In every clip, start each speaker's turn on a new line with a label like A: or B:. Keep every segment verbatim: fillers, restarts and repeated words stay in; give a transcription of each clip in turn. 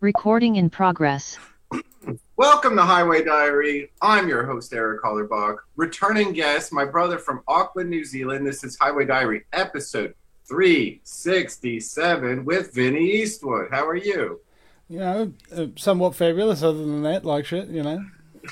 A: Recording in progress.
B: Welcome to Highway Diary. I'm your host, Eric Hollerbach. Returning guest, my brother from Auckland, New Zealand. This is Highway Diary, episode three sixty-seven with Vinny Eastwood. How are you?
C: You know, uh, somewhat fabulous other than that, like shit, you know.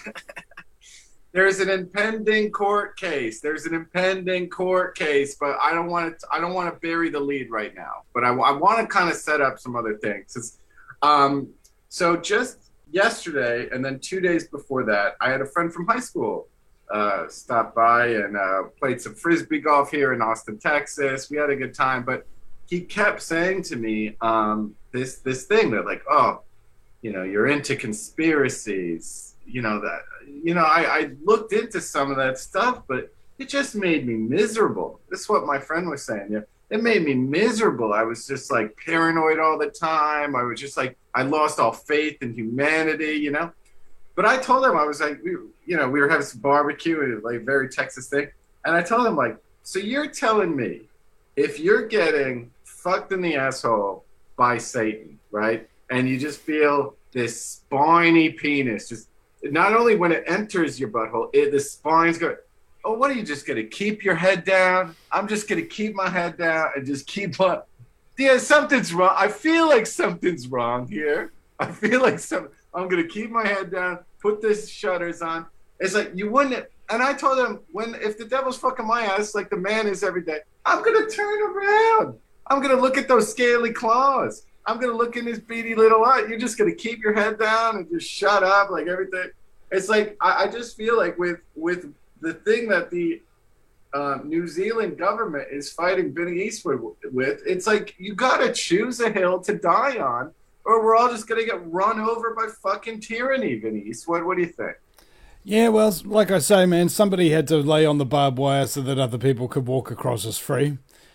B: There's an impending court case. There's an impending court case, but I don't want to. I don't want to bury the lead right now. But I, I want to kind of set up some other things. It's, um, so just yesterday, and then two days before that, I had a friend from high school uh, stop by and uh, played some frisbee golf here in Austin, Texas. We had a good time, but he kept saying to me um, this this thing that like, oh, you know, you're into conspiracies. You know that. You know, I, I looked into some of that stuff, but it just made me miserable. This is what my friend was saying. Yeah, it made me miserable. I was just like paranoid all the time. I was just like, I lost all faith in humanity, you know. But I told him, I was like, we, you know, we were having some barbecue and like very Texas thing, and I told him like, so you're telling me if you're getting fucked in the asshole by Satan, right, and you just feel this spiny penis just. Not only when it enters your butthole, it, the spine's going, oh, what are you just going to keep your head down? I'm just going to keep my head down and just keep on. Yeah, something's wrong. I feel like something's wrong here. I feel like some. I'm going to keep my head down, put this shutters on. It's like you wouldn't. And I told him, when if the devil's fucking my ass, like the man is every day, I'm going to turn around. I'm going to look at those scaly claws. I'm going to look in his beady little eye. You're just going to keep your head down and just shut up like everything. It's like, I, I just feel like with with the thing that the uh, New Zealand government is fighting Vinny Eastwood with, it's like you got to choose a hill to die on or we're all just going to get run over by fucking tyranny, Vinny Eastwood. What do you think?
C: Yeah, well, like I say, man, somebody had to lay on the barbed wire so that other people could walk across as free.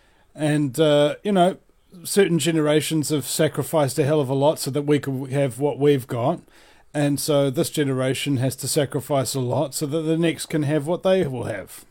C: And, uh, you know, certain generations have sacrificed a hell of a lot so that we could have what we've got. And so this generation has to sacrifice a lot so that the next can have what they will have.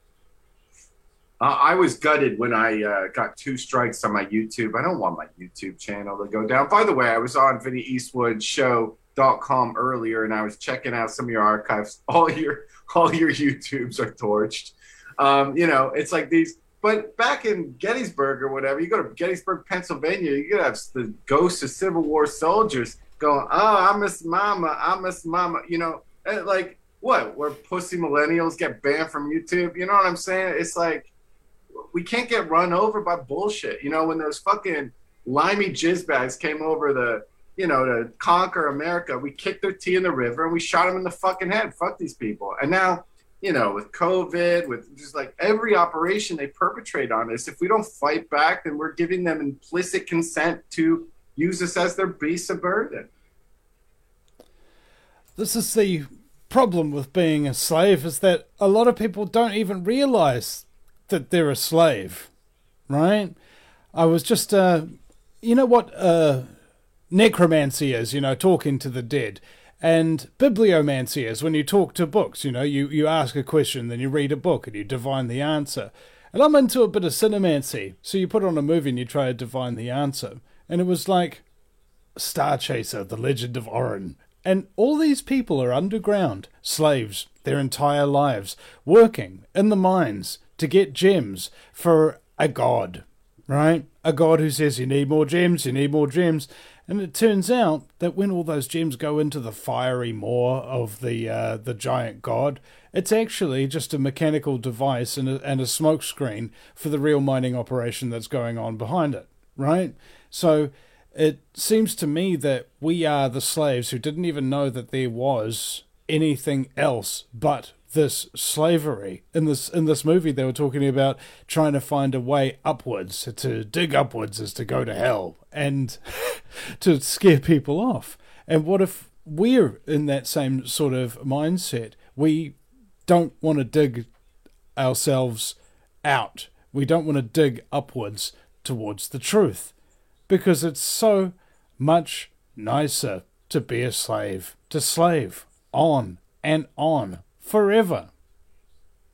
B: Uh, I was gutted when I uh, got two strikes on my YouTube. I don't want my YouTube channel to go down. By the way, I was on Vinny Eastwood Show dot com earlier, and I was checking out some of your archives. All your all your YouTubes are torched. Um, you know, it's like these. But back in Gettysburg or whatever, you go to Gettysburg, Pennsylvania, you could have the ghosts of Civil War soldiers going, oh, I miss mama, I miss mama. You know, like what? Where pussy millennials get banned from YouTube? You know what I'm saying? It's like we can't get run over by bullshit. You know, when those fucking limey jizzbags came over the, you know, to conquer America, we kicked their tea in the river and we shot them in the fucking head. Fuck these people. And now, you know, with COVID, with just like every operation they perpetrate on us, if we don't fight back, then we're giving them implicit consent to use us as their beasts of burden.
C: This is the problem with being a slave, is that a lot of people don't even realize that they're a slave, right? I was just, uh, you know what uh, necromancy is, you know, talking to the dead. And bibliomancy is when you talk to books, you know, you, you ask a question, then you read a book and you divine the answer. And I'm into a bit of cinemancy. So you put on a movie and you try to divine the answer. And it was like Star Chaser, The Legend of Orin. And all these people are underground, slaves, their entire lives, working in the mines to get gems for a god, right? A god who says, you need more gems, you need more gems. And it turns out that when all those gems go into the fiery maw of the uh, the giant god, it's actually just a mechanical device and a, and a smoke screen for the real mining operation that's going on behind it, right? So it seems to me that we are the slaves who didn't even know that there was anything else but this slavery. In this in this movie, they were talking about trying to find a way upwards. To dig upwards is to go to hell, and to scare people off. And what if we're in that same sort of mindset? We don't want to dig ourselves out. We don't want to dig upwards towards the truth, because it's so much nicer to be a slave, to slave on and on forever.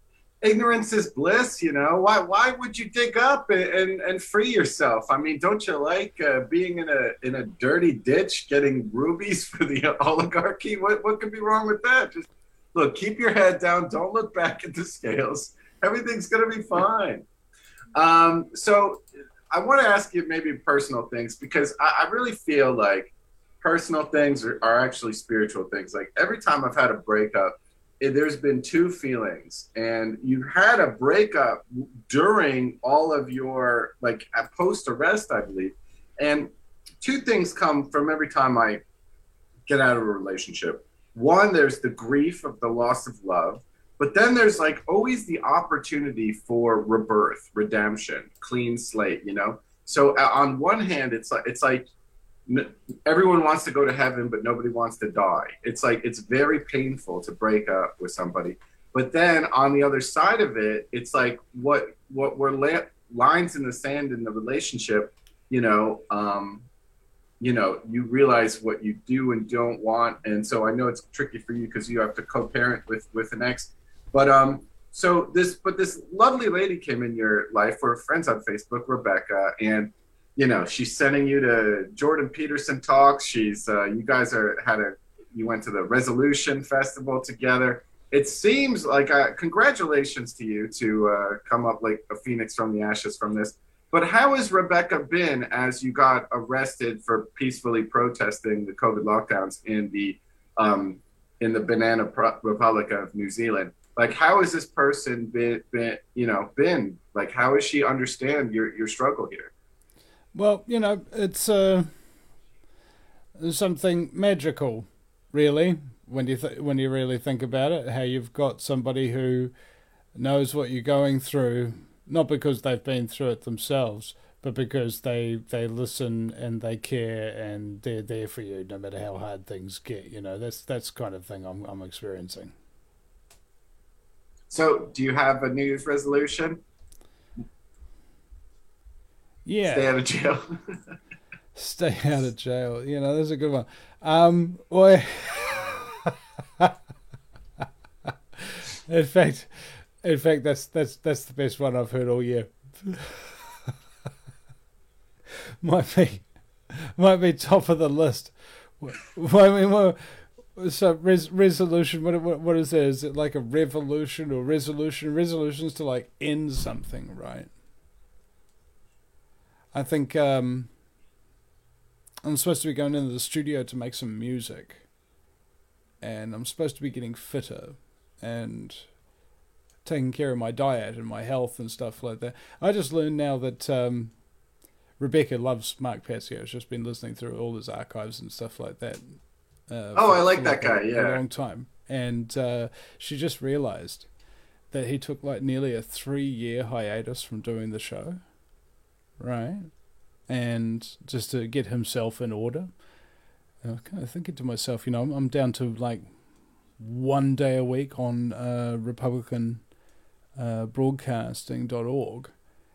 B: ignorance is bliss, you know. Why why would you dig up and, and, and free yourself? I mean, don't you like uh, being in a in a dirty ditch getting rubies for the oligarchy? What what could be wrong with that? Just look, keep your head down. Don't look back at the scales. Everything's gonna be fine. Um, so I want to ask you maybe personal things, because I, I really feel like personal things are, are actually spiritual things. Like every time I've had a breakup, it, there's been two feelings, and you had a breakup during all of your, like, post arrest, I believe. And two things come from every time I get out of a relationship. One, there's the grief of the loss of love, but then there's like always the opportunity for rebirth, redemption, clean slate, you know? So uh, on one hand, it's like, it's like, everyone wants to go to heaven, but nobody wants to die. It's like, it's very painful to break up with somebody. But then on the other side of it, it's like what what were la- lines in the sand in the relationship, you know, um, you know, you realize what you do and don't want. And so I know it's tricky for you because you have to co-parent with, with an ex. But um, so this, but this lovely lady came in your life. We're friends on Facebook, Rebecca, and you know, she's sending you to Jordan Peterson talks. She's, uh, you guys are had a, you went to the Resolution Festival together. It seems like, uh, congratulations to you to uh, come up like a phoenix from the ashes from this. But how has Rebecca been as you got arrested for peacefully protesting the COVID lockdowns in the, um, in the Banana Pro- Republic of New Zealand? Like, how has this person been, been, you know, been? Like, how does she understand your, your struggle here?
C: Well, you know, it's uh, something magical, really, when you th- when you really think about it. How you've got somebody who knows what you're going through, not because they've been through it themselves, but because they they listen and they care and they're there for you, no matter how hard things get. You know, that's that's the kind of thing I'm I'm experiencing.
B: So, do you have a New Year's resolution?
C: Yeah.
B: Stay out of jail.
C: Stay out of jail. You know, that's a good one. Um, well, in fact, in fact, that's that's that's the best one I've heard all year. might be, might be top of the list. I mean, well, so res- resolution. What, what what is that? Is it like a revolution or resolution? Resolutions to like end something, right? I think um, I'm supposed to be going into the studio to make some music, and I'm supposed to be getting fitter and taking care of my diet and my health and stuff like that. I just learned now that um, Rebecca loves Mark Passio. She's just been listening through all his archives and stuff like that. Uh,
B: oh,
C: for,
B: I like
C: for
B: that
C: like
B: guy,
C: a,
B: yeah.
C: a long time. And uh, she just realized that he took like nearly a three-year hiatus from doing the show. Right, and just to get himself in order. And I was kind of thinking to myself, you know, I'm, I'm down to like one day a week on uh, Republican uh, broadcasting dot org,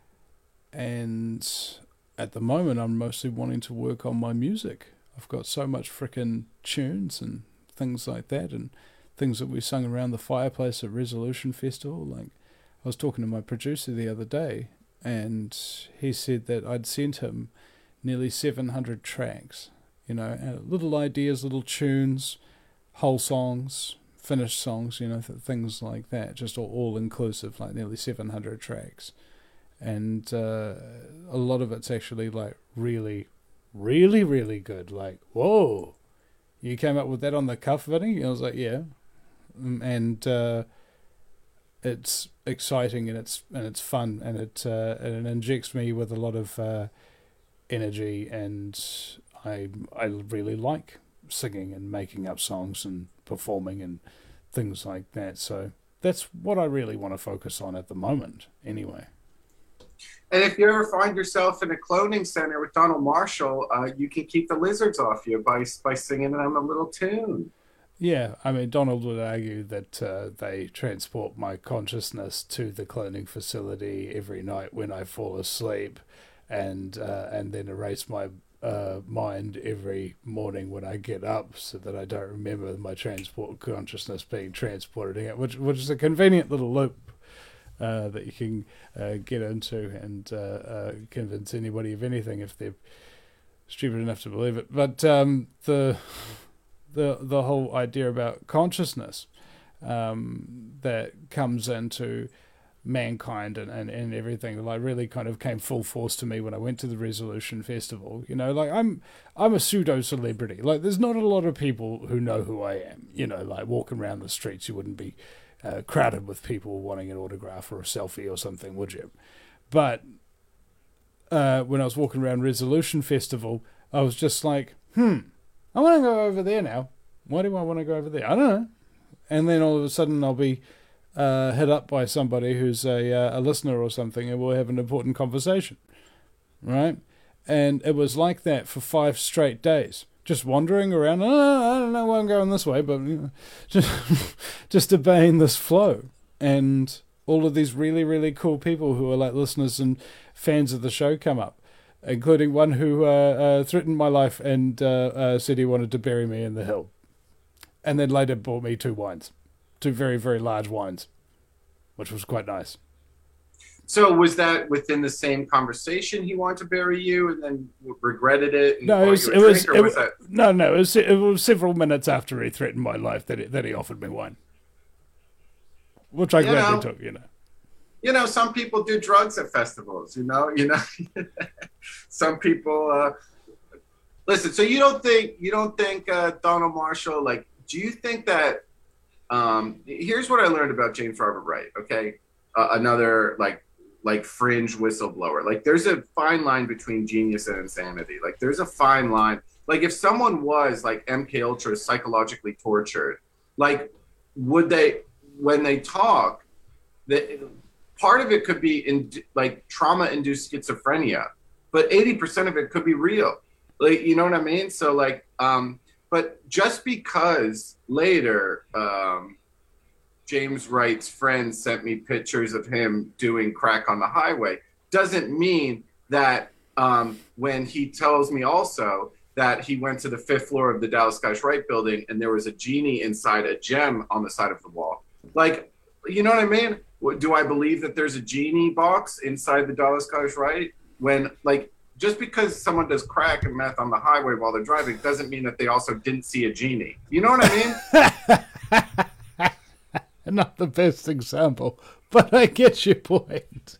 C: and at the moment I'm mostly wanting to work on my music. I've got so much frickin' tunes and things like that, and things that we sung around the fireplace at Resolution Festival. Like, I was talking to my producer the other day, and he said that I'd sent him nearly seven hundred tracks, you know, little ideas, little tunes, whole songs, finished songs, you know, th- things like that, just all, all inclusive, like nearly seven hundred tracks. And uh, a lot of it's actually like really, really, really good. Like, whoa, you came up with that on the cuff, Vinny? And I was like, yeah. And uh, it's exciting and it's and it's fun and it uh, and it injects me with a lot of uh, energy, and I I really like singing and making up songs and performing and things like that. So that's what I really want to focus on at the moment, anyway.
B: And if you ever find yourself in a cloning center with Donald Marshall, uh, you can keep the lizards off you by by singing them a little tune.
C: Yeah, I mean, Donald would argue that uh, they transport my consciousness to the cloning facility every night when I fall asleep, and uh, and then erase my uh, mind every morning when I get up, so that I don't remember my transport consciousness being transported in it, which which is a convenient little loop. uh, that you can uh, get into and uh, uh, convince anybody of anything if they're stupid enough to believe it. But um, the the the whole idea about consciousness um, that comes into mankind and, and, and everything like really kind of came full force to me when I went to the Resolution Festival. You know, like I'm I'm a pseudo celebrity. Like there's not a lot of people who know who I am. You know, like walking around the streets, you wouldn't be uh, crowded with people wanting an autograph or a selfie or something, would you? But uh, when I was walking around Resolution Festival, I was just like, hmm, I want to go over there now. Why do I want to go over there? I don't know. And then all of a sudden I'll be Uh, hit up by somebody who's a uh, a listener or something, and we'll have an important conversation, right? And it was like that for five straight days, just wandering around. Oh, I don't know why I'm going this way, but you know, just just obeying this flow. And all of these really really cool people who are like listeners and fans of the show come up, including one who uh, uh, threatened my life and uh, uh, said he wanted to bury me in the hill, and then later bought me two wines. Two very, very large wines, which was quite nice.
B: So was that within the same conversation he wanted to bury you and then regretted it? And
C: no, it was,
B: it
C: was,
B: drink,
C: it
B: was
C: was
B: that...
C: no, no. It was, it was several minutes after he threatened my life that he, that he offered me wine, which I you gladly know, took. You know,
B: you know, some people do drugs at festivals. You know, you know, some people. Uh... Listen, so you don't think you don't think uh, Donald Marshall? Like, do you think that? Um, here's what I learned about James Robert Wright. Okay, uh, another like like fringe whistleblower. Like, there's a fine line between genius and insanity. Like, there's a fine line. Like, if someone was like M K Ultra psychologically tortured, like, would they, when they talk, that part of it could be in like trauma-induced schizophrenia, but eighty percent of it could be real. Like, you know what I mean? So like. Um, But just because later um, James Wright's friend sent me pictures of him doing crack on the highway doesn't mean that um, when he tells me also that he went to the fifth floor of the Dallas Scottish Rite building and there was a genie inside a gem on the side of the wall. Like, you know what I mean? Do I believe that there's a genie box inside the Dallas Scottish Rite? When, like, just because someone does crack and meth on the highway while they're driving doesn't mean that they also didn't see a genie. You know what I mean?
C: Not the best example, but I get your point.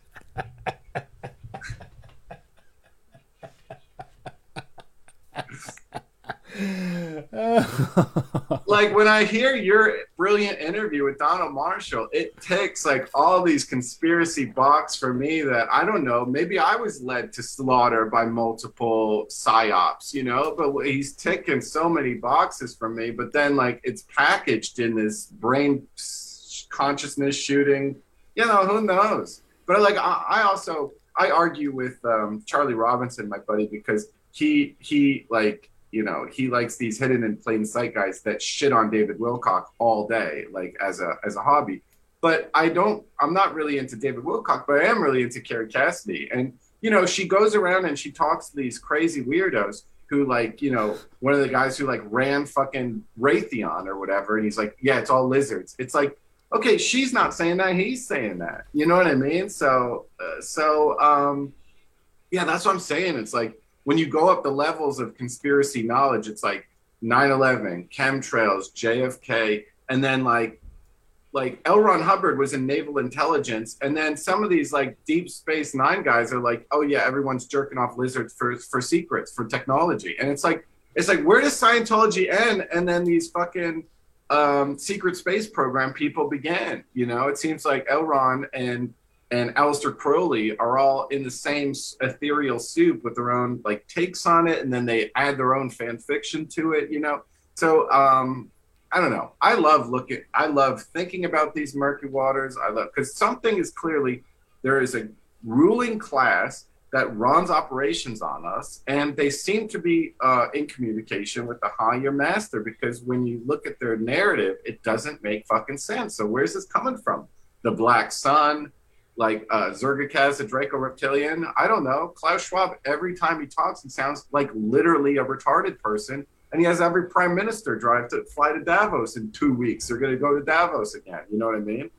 B: Like, when I hear your brilliant interview with Donald Marshall, it takes like all these conspiracy box for me that, I don't know, maybe I was led to slaughter by multiple psyops, you know, but he's ticking so many boxes for me, but then like it's packaged in this brain consciousness shooting, you know, who knows? But like, I, I also, I argue with um, Charlie Robinson, my buddy, because he, he like, you know, he likes these hidden in plain sight guys that shit on David Wilcock all day, like as a as a hobby. But I don't, I'm not really into David Wilcock, but I am really into Carrie Cassidy. And, you know, she goes around and she talks to these crazy weirdos who, like, you know, one of the guys who like ran fucking Raytheon or whatever. And he's like, yeah, it's all lizards. It's like, okay, she's not saying that, he's saying that. You know what I mean? So, uh, so, um, yeah, that's what I'm saying. It's like, when you go up the levels of conspiracy knowledge, it's like nine eleven, chemtrails, J F K, and then like, like L. Ron Hubbard was in naval intelligence, and then some of these like Deep Space Nine guys are like, oh yeah, everyone's jerking off lizards for for secrets, for technology, and it's like, it's like, where does Scientology end, and then these fucking um, secret space program people began? You know, it seems like L. Ron and and Aleister Crowley are all in the same ethereal soup with their own like takes on it, and then they add their own fan fiction to it, you know? So um, I don't know. I love looking, I love thinking about these murky waters. I love, because something is clearly, there is a ruling class that runs operations on us, and they seem to be uh, in communication with the higher master, because when you look at their narrative, it doesn't make fucking sense. So where's this coming from? The Black Sun, like uh, Zergakaz, the Draco Reptilian. I don't know. Klaus Schwab, every time he talks, he sounds like literally a retarded person. And he has every prime minister drive to fly to Davos in two weeks. They're going to go to Davos again. You know what I mean?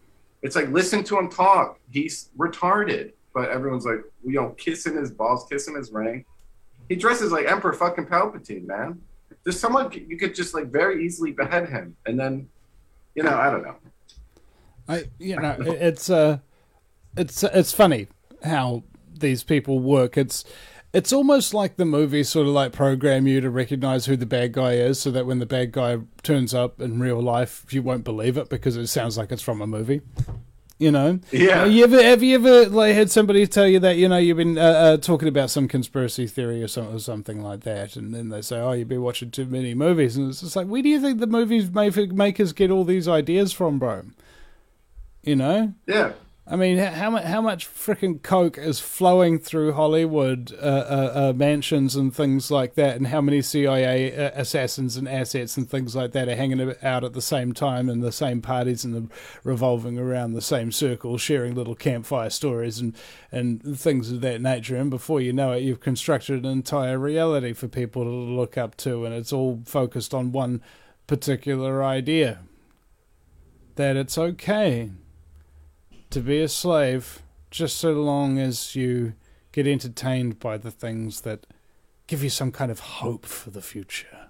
B: It's like, listen to him talk. He's retarded. But everyone's like, you know, kissing his balls, kissing his ring. He dresses like Emperor fucking Palpatine, man. There's someone you could just like very easily behead him, and then, you know, I don't know.
C: I you know it's uh, it's it's funny how these people work. It's it's almost like the movies sort of like program you to recognize who the bad guy is, so that when the bad guy turns up in real life, you won't believe it because it sounds like it's from a movie. You know,
B: yeah.
C: Uh, you ever have you ever like had somebody tell you that you know you've been uh, uh, talking about some conspiracy theory or something or something like that, and then they say, "Oh, you've been watching too many movies," and it's just like, where do you think the movies makers get all these ideas from, bro? You know?
B: Yeah.
C: I mean, how much how much freaking coke is flowing through Hollywood uh, uh, uh, mansions and things like that, and how many C I A assassins and assets and things like that are hanging out at the same time in the same parties and the, revolving around the same circle, sharing little campfire stories and, and things of that nature. And before you know it, you've constructed an entire reality for people to look up to, and it's all focused on one particular idea, that it's okay to be a slave, just so long as you get entertained by the things that give you some kind of hope for the future.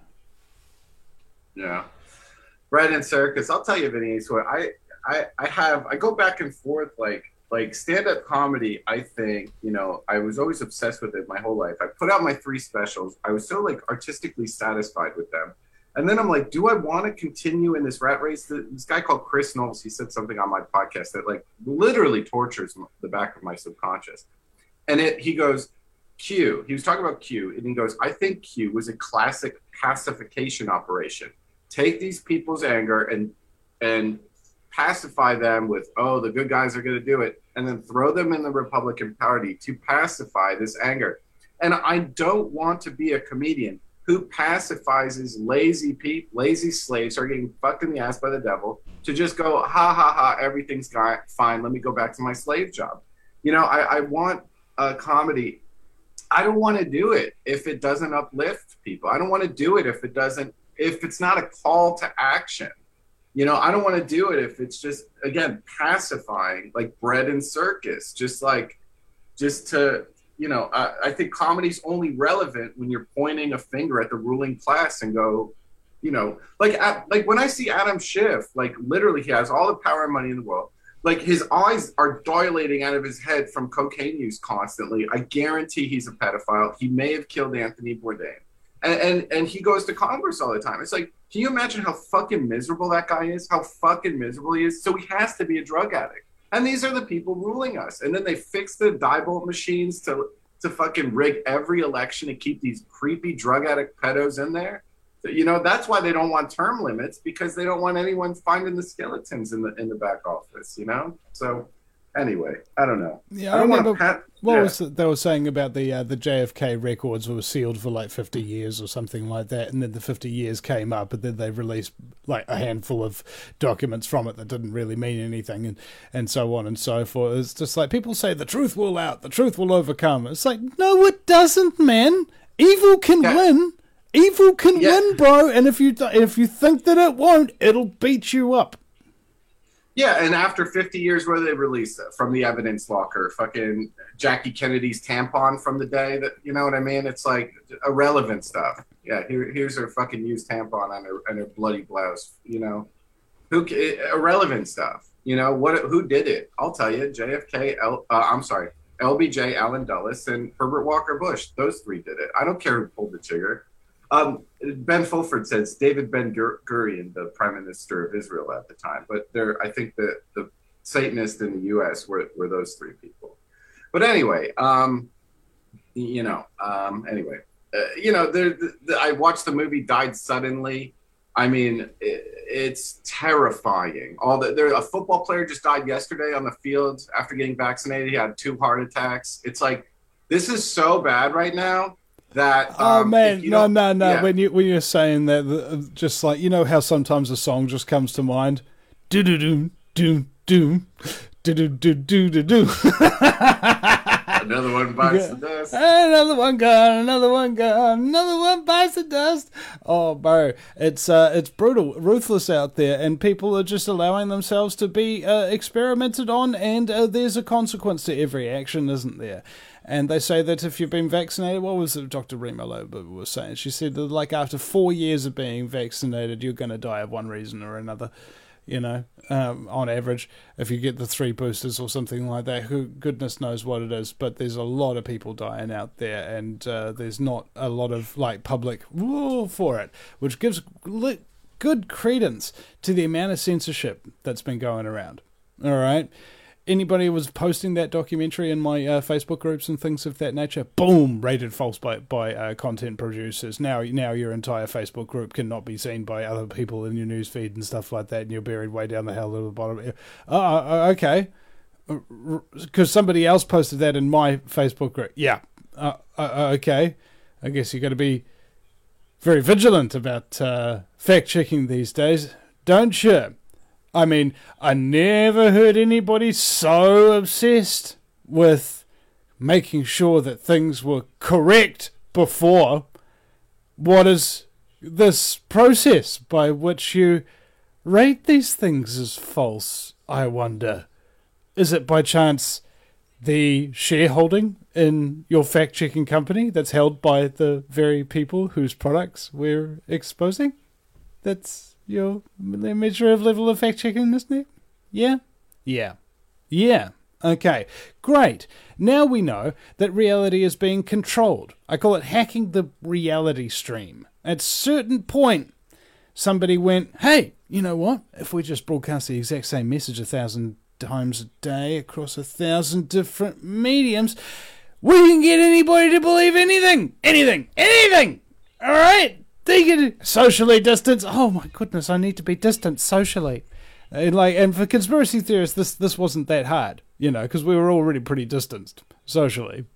B: Yeah. Bread and circus. I'll tell you, Vinny, so I, I, I have, I go back and forth, like, like stand-up comedy, I think, you know, I was always obsessed with it my whole life. I put out my three specials. I was so, like, artistically satisfied with them. And then I'm like, do I want to continue in this rat race? This guy called Chris Knowles, he said something on my podcast that like literally tortures the back of my subconscious. And it, he goes, Q, he was talking about Q, and he goes, I think Q was a classic pacification operation. Take these people's anger and and pacify them with, oh, the good guys are going to do it, and then throw them in the Republican Party to pacify this anger. And I don't want to be a comedian who pacifies his lazy people, lazy slaves are getting fucked in the ass by the devil, to just go, ha, ha, ha, everything's got, fine, let me go back to my slave job. You know, I, I want a comedy. I don't want to do it if it doesn't uplift people. I don't want to do it if it doesn't, if it's not a call to action. You know, I don't want to do it if it's just, again, pacifying, like bread and circus, just like, just to, you know, I, I think comedy's only relevant when you're pointing a finger at the ruling class and go, you know, like at, like when I see Adam Schiff, like literally he has all the power and money in the world. Like his eyes are dilating out of his head from cocaine use constantly. I guarantee he's a pedophile. He may have killed Anthony Bourdain. And, and and he goes to Congress all the time. It's like, can you imagine how fucking miserable that guy is? How fucking miserable he is? So he has to be a drug addict. And these are the people ruling us. And then they fix the Diebold machines to to fucking rig every election to keep these creepy drug addict pedos in there. You know, that's why they don't want term limits, because they don't want anyone finding the skeletons in the in the back office, you know? So anyway, I don't know.
C: Yeah,
B: I don't
C: I remember
B: want to pat,
C: what
B: yeah.
C: was it they were saying about the uh, the J F K records were sealed for like fifty years or something like that, and then the fifty years came up, and then they released like a handful of documents from it that didn't really mean anything, and, and so on and so forth. It's just like people say the truth will out, the truth will overcome. It's like, no, it doesn't, man. Evil can
B: yeah.
C: win. Evil can
B: yeah.
C: win, bro. And if you if you think that it won't, it'll beat you up.
B: Yeah, and after fifty years, what did they release from the evidence locker? Fucking Jackie Kennedy's tampon from the day that, you know what I mean? It's like irrelevant stuff. Yeah, here, here's her fucking used tampon on her, on her bloody blouse, you know? Who irrelevant stuff, you know? What? Who did it? I'll tell you, J F K, L, uh, I'm sorry, L B J, Allen Dulles, and Herbert Walker Bush. Those three did it. I don't care who pulled the trigger. Um, Ben Fulford says David Ben-Gurion, the prime minister of Israel at the time, but there, I think the, the Satanists in the U S were, were those three people. But anyway, um, you know, um, anyway, uh, you know, the, the, I watched the movie Died Suddenly. I mean, it, it's terrifying. All the, there, a football player just died yesterday on the field after getting vaccinated. He had two heart attacks. It's like, this is so bad right now. That, um,
C: oh man, no, no, no.
B: Yeah.
C: When you when you're saying that, the, just like, you know how sometimes a song just comes to mind, do do do do do do do do do do.
B: Another one bites the dust.
C: Another one gone, another one gone, another one bites the dust. Oh, bro, it's uh, it's brutal, ruthless out there, and people are just allowing themselves to be uh, experimented on, and uh, there's a consequence to every action, isn't there? And they say that if you've been vaccinated, what was it Doctor Rima Loba was saying? She said that like after four years of being vaccinated, you're going to die of one reason or another. You know, um, on average, if you get the three boosters or something like that, who goodness knows what it is, but there's a lot of people dying out there, and uh, there's not a lot of like public woo for it, which gives li- good credence to the amount of censorship that's been going around. All right. Anybody who was posting that documentary in my uh, Facebook groups and things of that nature, boom, rated false by by uh, content producers. Now, now your entire Facebook group cannot be seen by other people in your newsfeed and stuff like that, and you're buried way down the hell at the bottom. Oh, uh, okay, because somebody else posted that in my Facebook group. Yeah, uh, uh, okay. I guess you got to be very vigilant about uh, fact checking these days, don't you? I mean, I never heard anybody so obsessed with making sure that things were correct before. What is this process by which you rate these things as false, I wonder? Is it by chance the shareholding in your fact-checking company that's held by the very people whose products we're exposing? That's your measure of level of fact-checking, isn't it? Yeah? Yeah. Yeah. Okay. Great. Now we know that reality is being controlled. I call it hacking the reality stream. At a certain point, somebody went, hey, you know what? If we just broadcast the exact same message a thousand times a day across a thousand different mediums, we can get anybody to believe anything. Anything. Anything. All right? They get socially distanced. Oh my goodness, I need to be distant socially. And like, and for conspiracy theorists, this this wasn't that hard, you know, because we were already pretty distanced socially.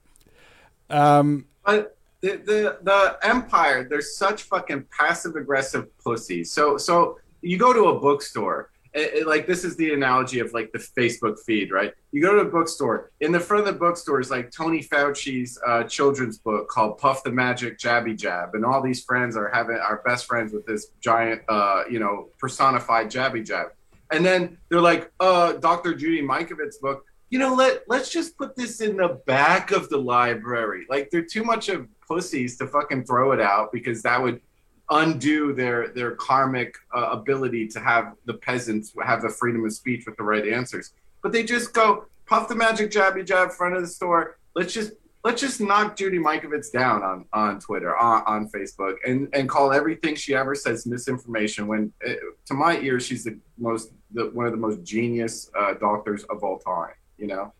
C: Um,
B: but the, the the empire, they're such fucking passive aggressive pussies. So so you go to a bookstore. It, it, like this is the analogy of like the Facebook feed, right? You go to a bookstore. In the front of the bookstore is like Tony Fauci's uh, children's book called Puff the Magic Jabby Jab, and all these friends are having are best friends with this giant, uh, you know, personified Jabby Jab. And then they're like, uh, Doctor Judy Mikovits' book. You know, let let's just put this in the back of the library. Like they're too much of pussies to fucking throw it out because that would undo their their karmic uh, ability to have the peasants have the freedom of speech with the right answers. But they just go, Puff the Magic Jabby Jab, front of the store. Let's just let's just knock Judy Mikovits down on, on Twitter, on, on Facebook, and, and call everything she ever says misinformation. When it, to my ears, she's the most the, one of the most genius uh, doctors of all time. You know,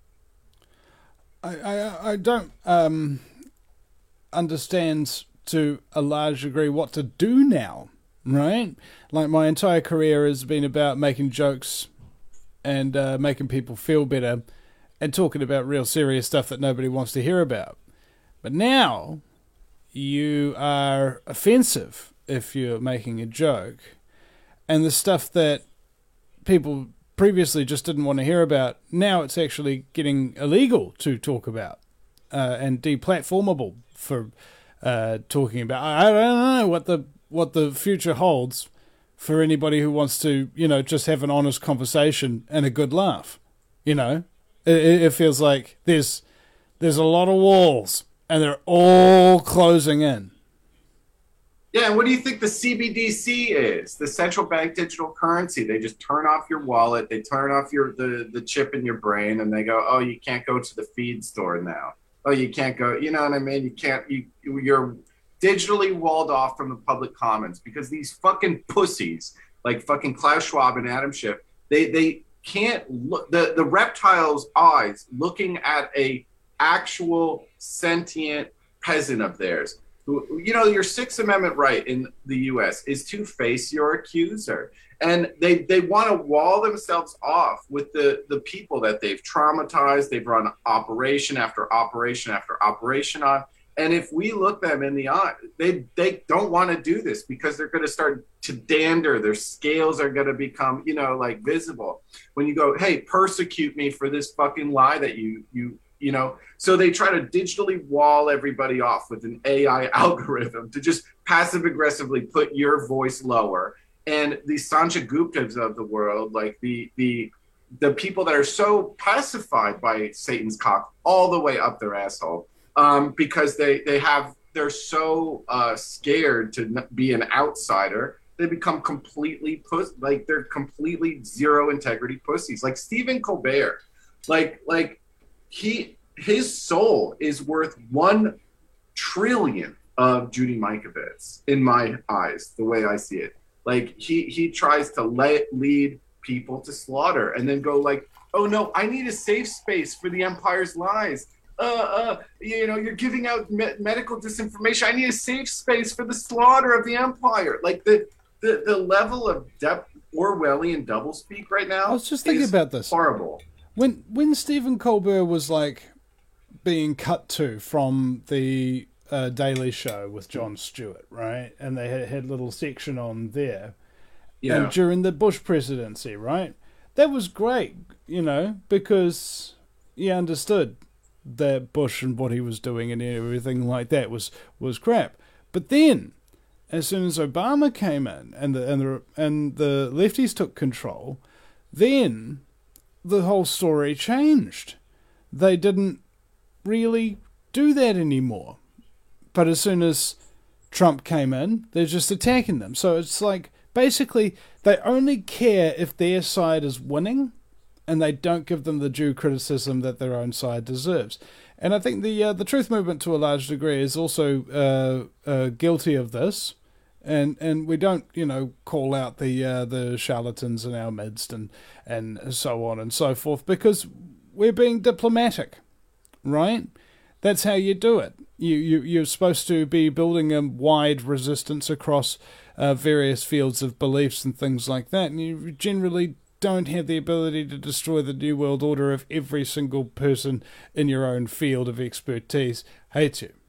C: I I, I don't um, understand to a large degree what to do now, right? Like my entire career has been about making jokes and uh, making people feel better and talking about real serious stuff that nobody wants to hear about. But now you are offensive if you're making a joke, and the stuff that people previously just didn't want to hear about, now it's actually getting illegal to talk about uh, and deplatformable for Uh, talking about. I, I don't know what the what the future holds for anybody who wants to, you know, just have an honest conversation and a good laugh. You know, it, it feels like there's there's a lot of walls and they're all closing in.
B: Yeah, and what do you think the C B D C is? The central bank digital currency. They just turn off your wallet, they turn off your the the chip in your brain, and they go, oh, you can't go to the feed store now. Oh, you can't go, you know what I mean? You can't, you, you're digitally walled off from the public commons because these fucking pussies, like fucking Klaus Schwab and Adam Schiff, they, they can't look, the, the reptile's eyes looking at a actual sentient peasant of theirs. Who, you know, your Sixth Amendment right in the U S is to face your accuser. And they, they want to wall themselves off with the, the people that they've traumatized. They've run operation after operation after operation on. And if we look them in the eye, they, they don't want to do this because they're going to start to dander. Their scales are going to become, you know, like visible. When you go, hey, persecute me for this fucking lie that you, you, you know? So they try to digitally wall everybody off with an A I algorithm to just passive aggressively put your voice lower. And the Sanjay Guptas of the world, like the the the people that are so pacified by Satan's cock all the way up their asshole, um, because they they have they're so uh, scared to be an outsider, they become completely puss like they're completely zero integrity pussies. Like Stephen Colbert, like like he his soul is worth one trillion of Judy Mikovits in my eyes, the way I see it. Like he he tries to let lead people to slaughter and then go like, oh no, I need a safe space for the empire's lies. Uh, uh, you know, you're giving out me- medical disinformation. I need a safe space for the slaughter of the empire. Like the the, the level of depth Orwellian doublespeak right now.
C: I was just thinking about this.
B: Horrible.
C: When when Stephen Colbert was like being cut to from the uh, Daily Show with Jon Stewart, right? And they had, had a little section on there. Yeah. And during the Bush presidency, right? That was great, you know, because he understood that Bush and what he was doing and everything like that was, was crap. But then, as soon as Obama came in and the and the and the lefties took control, then the whole story changed. They didn't really do that anymore. But as soon as Trump came in, they're just attacking them. So it's like, basically, they only care if their side is winning, and they don't give them the due criticism that their own side deserves. And I think the uh, the truth movement, to a large degree, is also uh, uh, guilty of this. And and we don't, you know, call out the uh, the charlatans in our midst and and so on and so forth, because we're being diplomatic, right? That's how you do it. You you you're supposed to be building a wide resistance across uh, various fields of beliefs and things like that, and you generally don't have the ability to destroy the New World Order if every single person in your own field of expertise hates you.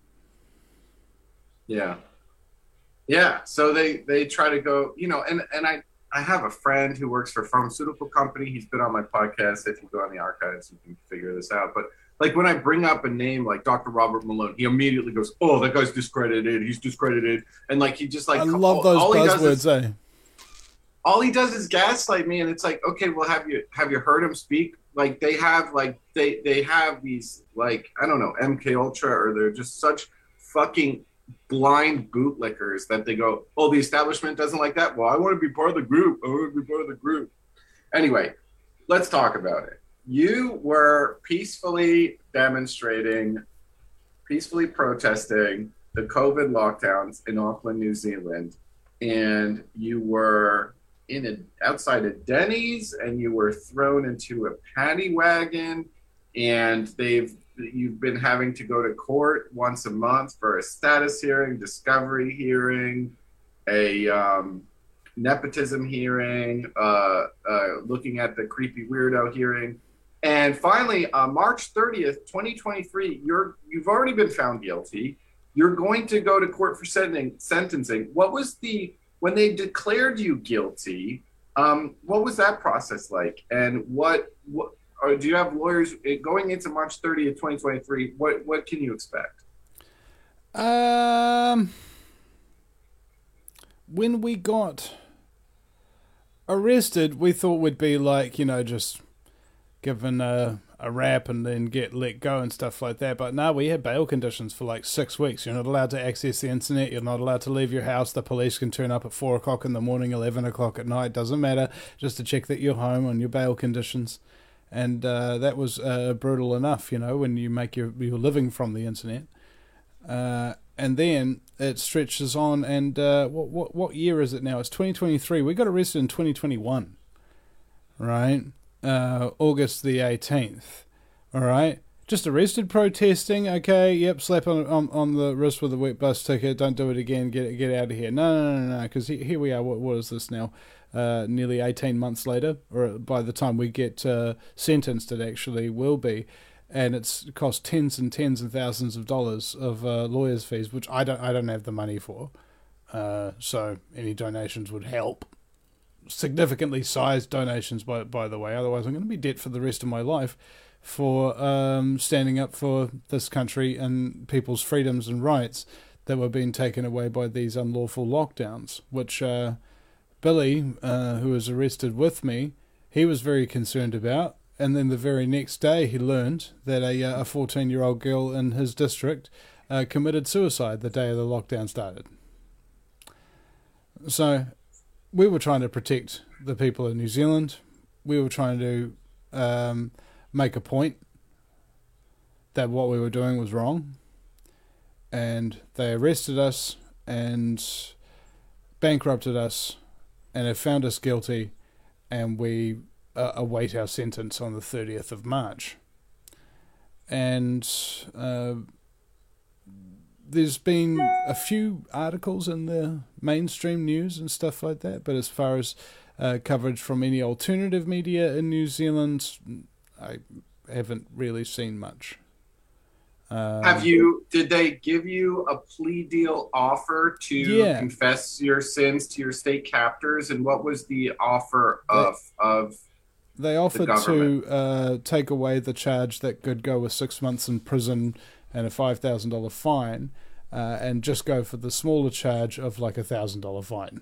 B: Yeah. Yeah, so they, they try to go, you know, and, and I, I have a friend who works for a pharmaceutical company. He's been on my podcast. If you go on the archives, you can figure this out. But like when I bring up a name like Doctor Robert Malone, he immediately goes, oh, that guy's discredited. He's discredited. And like, he just like,
C: I love those all buzzwords, eh?
B: All he does is gaslight me. And it's like, okay, well, have you, have you heard him speak? Like they have like, they, they have these like, I don't know, M K Ultra, or they're just such fucking blind bootlickers that they go, oh, the establishment doesn't like that. Well, I want to be part of the group. I want to be part of the group. Anyway, let's talk about it. You were peacefully demonstrating, peacefully protesting the COVID lockdowns in Auckland, New Zealand, and you were in a outside of Denny's, and you were thrown into a paddy wagon, and they've you've been having to go to court once a month for a status hearing, discovery hearing, a um, nepotism hearing, uh, uh, looking at the creepy weirdo hearing. And finally, uh, March thirtieth, twenty twenty-three, you're, you've already been found guilty. You're going to go to court for sentencing. sentencing. What was the, when they declared you guilty, um, what was that process like? And what, what, or do you have lawyers going into March thirtieth, twenty twenty-three? What what can you expect?
C: Um, when we got arrested, we thought we'd be like, you know, just given a, a rap and then get let go and stuff like that. But no, we had bail conditions for like six weeks. You're not allowed to access the internet. You're not allowed to leave your house. The police can turn up at four o'clock in the morning, eleven o'clock at night. Doesn't matter. Just to check that you're home on your bail conditions. And uh, that was uh, brutal enough, you know, when you make your, your living from the internet. Uh, and then it stretches on, and uh, what, what what year is it now? It's twenty twenty-three. We got arrested in twenty twenty-one, right? Uh, August the eighteenth, all right? Just arrested protesting, okay, yep, slap on, on on the wrist with a wet bus ticket, don't do it again, get get out of here. No, no, no, no, because here we are, what, what is this now? Uh, nearly eighteen months later, or by the time we get uh, sentenced, it actually will be, and it's cost tens and tens and thousands of dollars of uh, lawyers' fees, which I don't, I don't have the money for. Uh, so any donations would help. Significantly sized donations, by by the way. Otherwise, I'm going to be debt for the rest of my life for um, standing up for this country and people's freedoms and rights that were being taken away by these unlawful lockdowns, which uh, Billy, uh, who was arrested with me, he was very concerned about. And then the very next day he learned that a a fourteen-year-old girl in his district uh, committed suicide the day the lockdown started. So we were trying to protect the people of New Zealand. We were trying to um, make a point that what we were doing was wrong. And they arrested us and bankrupted us and have found us guilty, and we uh, await our sentence on the thirtieth of March. And uh, there's been a few articles in the mainstream news and stuff like that, but as far as uh, coverage from any alternative media in New Zealand, I haven't really seen much. Um,
B: Have you, did they give you a plea deal offer to
C: yeah.
B: confess your sins to your state captors? And what was the offer of,
C: they,
B: of
C: They offered
B: the
C: to uh, take away the charge that could go with six months in prison and a five thousand dollars fine, uh, and just go for the smaller charge of like a one thousand dollars fine.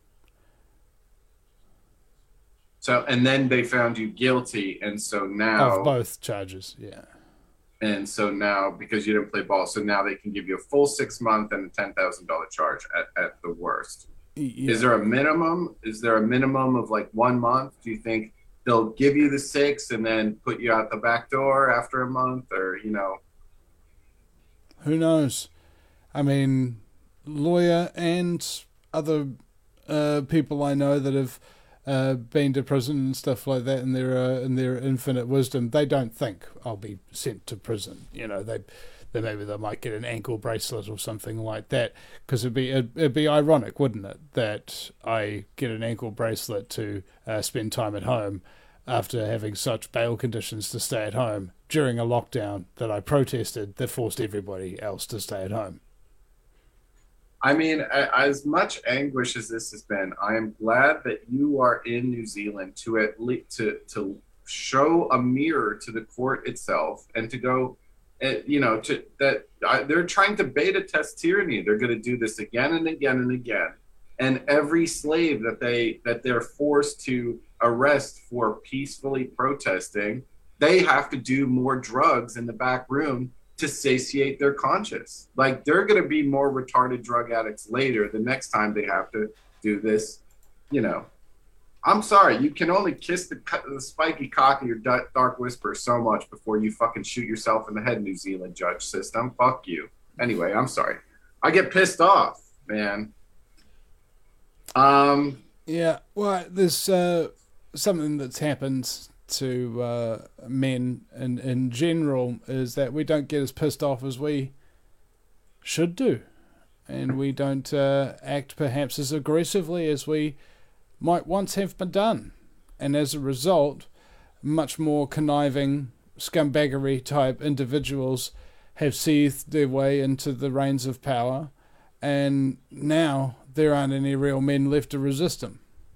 B: So, and then they found you guilty, and so now...
C: Of both charges, yeah.
B: And so now, because you didn't play ball, so now they can give you a full six month and a ten thousand dollar charge at, at the worst. Yeah. Is there a minimum? Is there a minimum of like one month? Do you think they'll give you the six and then put you out the back door after a month, or you know?
C: Who knows? I mean, lawyer and other uh, people I know that have Uh, been to prison and stuff like that, and their uh, in their infinite wisdom, they don't think I'll be sent to prison. You know, they, they maybe they might get an ankle bracelet or something like that, because it'd be it'd, it'd be ironic, wouldn't it, that I get an ankle bracelet to uh, spend time at home after having such bail conditions to stay at home during a lockdown that I protested that forced everybody else to stay at home.
B: I mean, as much anguish as this has been, I am glad that you are in New Zealand to at least to to show a mirror to the court itself, and to go, you know, to that they're trying to beta test tyranny. They're going to do this again and again and again, and every slave that they that they're forced to arrest for peacefully protesting, they have to do more drugs in the back room to satiate their conscience. Like, they're going to be more retarded drug addicts later, the next time they have to do this. You know, I'm sorry, you can only kiss the, the spiky cock of your dark whisper so much before you fucking shoot yourself in the head, New Zealand judge system. Fuck you. Anyway, I'm sorry. I get pissed off, man. Um.
C: Yeah, well, there's uh, something that's happened to uh, men in, in general, is that we don't get as pissed off as we should do, and we don't uh, act perhaps as aggressively as we might once have been done, and as a result, much more conniving, scumbaggery type individuals have seethed their way into the reins of power, and now there aren't any real men left to resist them.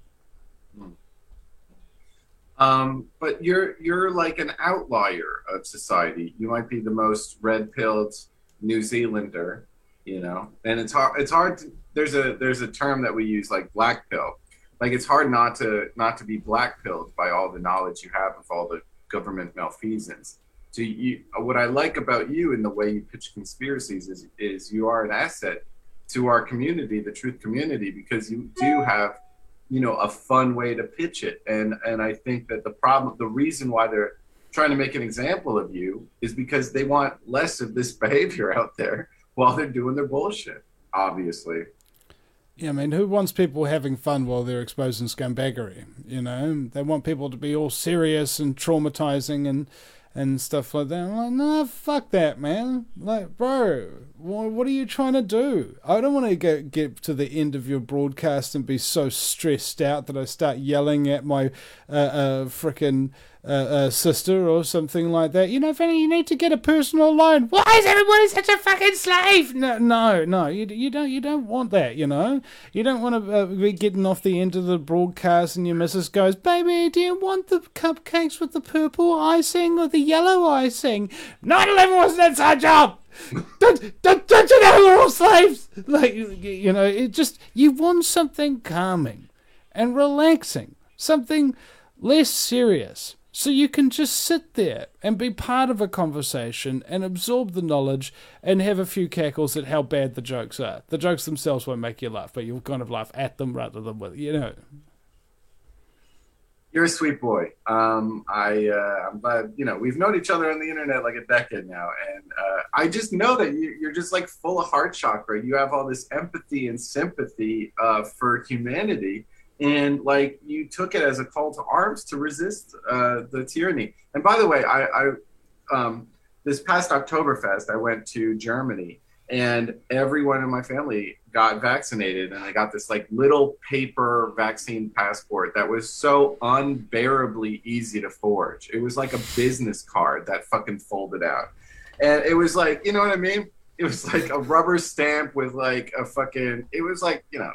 B: Um, but you're you're like an outlier of society. You might be the most red-pilled New Zealander, you know. And it's hard. It's hard. To, there's a there's a term that we use, like black pill. Like, it's hard not to not to be black-pilled by all the knowledge you have of all the government malfeasance. So you, what I like about you and the way you pitch conspiracies is is you are an asset to our community, the truth community, because you do have, you know, a fun way to pitch it. And and I think that the problem, the reason why they're trying to make an example of you is because they want less of this behavior out there while they're doing their bullshit, obviously.
C: Yeah, I mean, who wants people having fun while they're exposing scumbaggery? You know, they want people to be all serious and traumatizing and and stuff like that. I'm like, no, fuck that, man. Like, bro, What, what are you trying to do? I don't want to get, get to the end of your broadcast and be so stressed out that I start yelling at my uh, uh, frickin' uh, uh, sister or something like that. You know, Fanny, you need to get a personal loan. Why is everybody such a fucking slave? No, no, no. You, you don't. You don't want that. You know. You don't want to uh, be getting off the end of the broadcast and your missus goes, "Baby, do you want the cupcakes with the purple icing or the yellow icing?" nine eleven was an inside job. don't, don't, don't you know we're all slaves? Like, you know, it just, you want something calming and relaxing, something less serious. So you can just sit there and be part of a conversation and absorb the knowledge and have a few cackles at how bad the jokes are. The jokes themselves won't make you laugh, but you'll kind of laugh at them rather than with, you know.
B: You're a sweet boy. Um, I, uh, I'm glad, you know, we've known each other on the internet like a decade now. And uh, I just know that you, you're just like full of heart chakra. You have all this empathy and sympathy uh, for humanity. And like you took it as a call to arms to resist uh, the tyranny. And by the way, I, I um, this past Oktoberfest, I went to Germany, and everyone in my family got vaccinated, and I got this like little paper vaccine passport that was so unbearably easy to forge. It was like a business card that fucking folded out, and it was like, you know what I mean? It was like a rubber stamp with like a fucking. It was like, you know.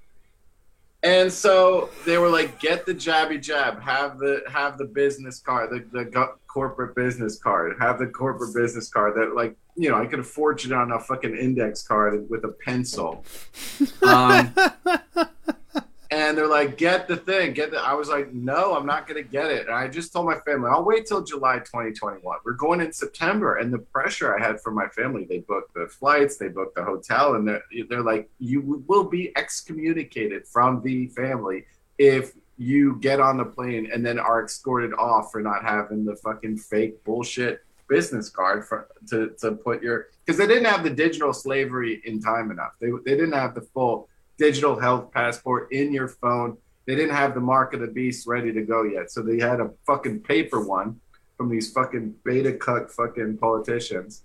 B: And so they were like, get the jabby jab, have the have the business card, the, the go- corporate business card, have the corporate business card that, like, you know, I could have forged it on a fucking index card with a pencil. Um, and they're like, get the thing, get the. I was like, no, I'm not going to get it. And I just told my family, I'll wait till July twenty twenty-one. We're going in September. And the pressure I had from my family, they booked the flights, they booked the hotel, and they're, they're like, you will be excommunicated from the family if you get on the plane and then are escorted off for not having the fucking fake bullshit business card for to, to put your, because they didn't have the digital slavery in time enough. They, they didn't have the full digital health passport in your phone. They didn't have the mark of the beast ready to go yet. So they had a fucking paper one from these fucking beta cuck fucking politicians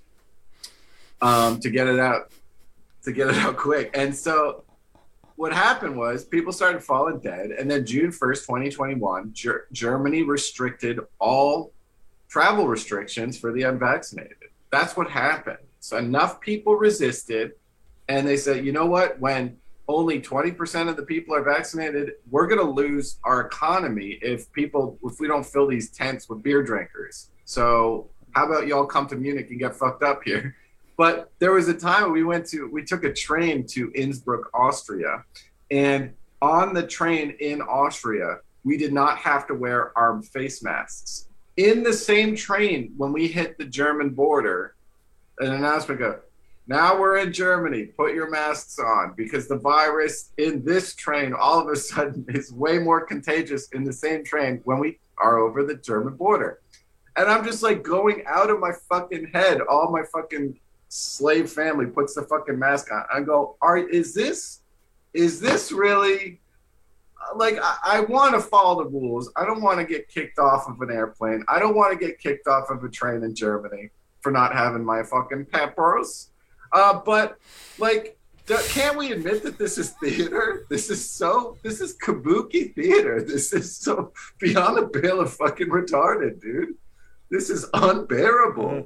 B: um, to get it out, to get it out quick. And so what happened was people started falling dead. And then June first, twenty twenty-one, Ger- Germany restricted all travel restrictions for the unvaccinated. That's what happened. So enough people resisted, and they said, you know what, when only twenty percent of the people are vaccinated, we're going to lose our economy if people, if we don't fill these tents with beer drinkers. So how about y'all come to Munich and get fucked up here? But there was a time when we went to, we took a train to Innsbruck, Austria. And on the train in Austria, we did not have to wear our face masks. In the same train, when we hit the German border, an announcement goes, now we're in Germany, put your masks on, because the virus in this train all of a sudden is way more contagious in the same train when we are over the German border. And I'm just like going out of my fucking head. All my fucking slave family puts the fucking mask on. I go, are, is this, is this really, like, I, I want to follow the rules. I don't want to get kicked off of an airplane. I don't want to get kicked off of a train in Germany for not having my fucking peppers. Uh, but, like, can't we admit that this is theater? This is so, this is kabuki theater. This is so beyond the pale of fucking retarded, dude. This is unbearable.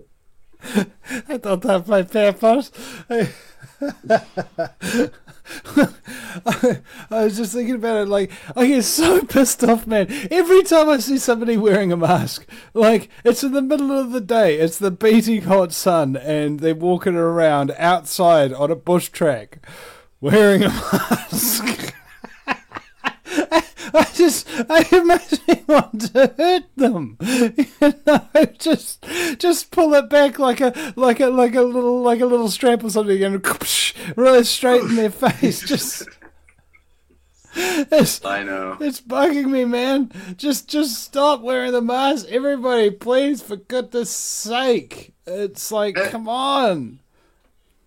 C: I don't have my peppers. I, I, I was just thinking about it, like, I get so pissed off, man. Every time I see somebody wearing a mask, like, it's in the middle of the day, it's the beating hot sun, and they're walking around outside on a bush track wearing a mask. I just, I imagine want to hurt them. You know, just, just pull it back like a, like a, like a little, like a little strap or something, and right straight in their face. Just, it's,
B: I know.
C: It's bugging me, man. Just, just stop wearing the mask, everybody, please, for goodness sake. It's like,
B: and,
C: come on.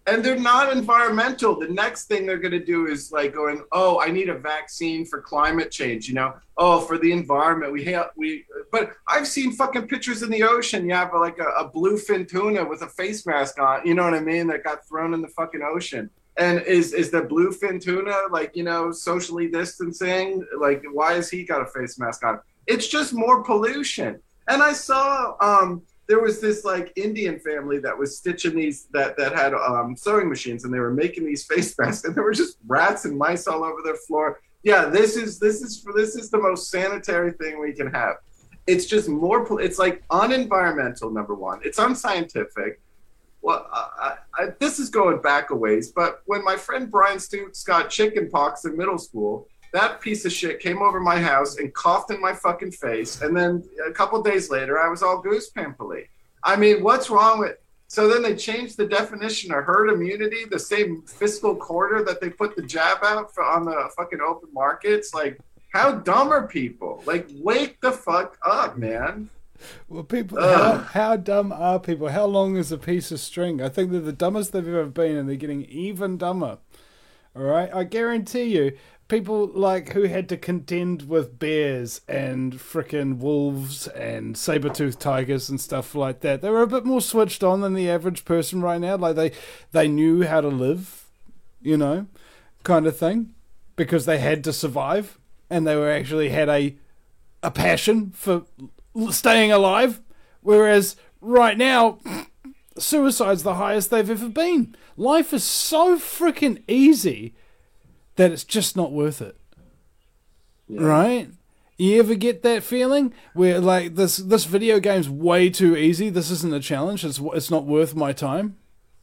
B: and they're not environmental. The next thing they're going to do is like going, oh, I need a vaccine for climate change. You know, oh, for the environment. We have we, but I've seen fucking pictures in the ocean. You have like a, a bluefin tuna with a face mask on. You know what I mean? That got thrown in the fucking ocean. And is is the bluefin tuna like, you know, socially distancing? Like, why has he got a face mask on? It's just more pollution. And I saw. Um, There was this like Indian family that was stitching these that that had um, sewing machines, and they were making these face masks, and there were just rats and mice all over their floor. Yeah, this is this is this is the most sanitary thing we can have. It's just more. It's like unenvironmental. Number one, it's unscientific. Well, I, I, this is going back a ways, but when my friend Brian Stutes got chicken pox in middle school, that piece of shit came over my house and coughed in my fucking face. And then a couple days later, I was all goose pimply. I mean, what's wrong with... So then they changed the definition of herd immunity, the same fiscal quarter that they put the jab out for on the fucking open markets. Like, how dumb are people? Like, wake the fuck up, man.
C: Well, people, how, how dumb are people? How long is a piece of string? I think they're the dumbest they've ever been, and they're getting even dumber. All right? I guarantee you, people like who had to contend with bears and frickin' wolves and saber-toothed tigers and stuff like that, they were a bit more switched on than the average person right now. Like they, they knew how to live, you know, kind of thing, because they had to survive, and they were actually had a a passion for staying alive. Whereas right now, suicide's the highest they've ever been. Life is so frickin' easy that it's just not worth it. Yeah. Right? You ever get that feeling where like this this video game's way too easy, this isn't a challenge, it's it's not worth my time?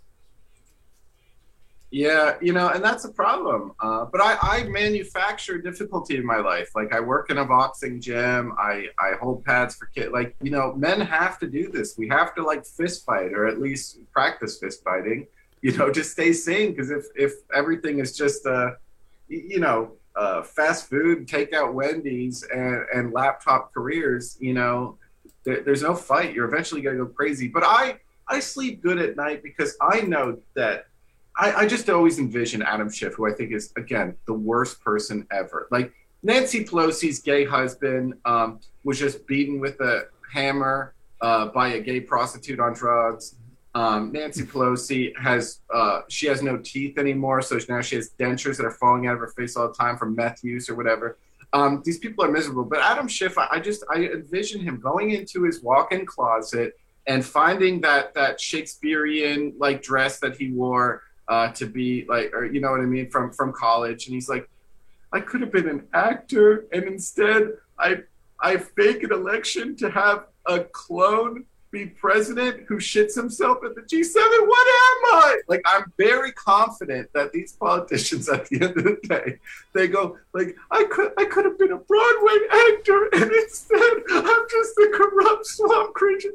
B: Yeah, you know, and that's a problem. Uh, but I, I manufacture difficulty in my life. Like I work in a boxing gym, I, I hold pads for kids. Like, you know, men have to do this. We have to like fist fight, or at least practice fist fighting, you know, to stay sane. Because if, if everything is just uh you know, uh, fast food, takeout Wendy's, and, and laptop careers, you know, there, there's no fight. You're eventually going to go crazy. But I, I sleep good at night because I know that I, I just always envision Adam Schiff, who I think is, again, the worst person ever. Like Nancy Pelosi's gay husband um, was just beaten with a hammer uh, by a gay prostitute on drugs. Um, Nancy Pelosi has uh, she has no teeth anymore, so now she has dentures that are falling out of her face all the time from meth use or whatever. Um, these people are miserable. But Adam Schiff, I, I just I envision him going into his walk-in closet and finding that that Shakespearean like dress that he wore uh, to be like, or you know what I mean, from from college, and he's like, I could have been an actor, and instead I I fake an election to have a clone be president who shits himself at the G seven. What am I? Like, I'm very confident that these politicians at the end of the day, they go like, I could I could have been a Broadway actor, and instead I'm just a corrupt swamp creature.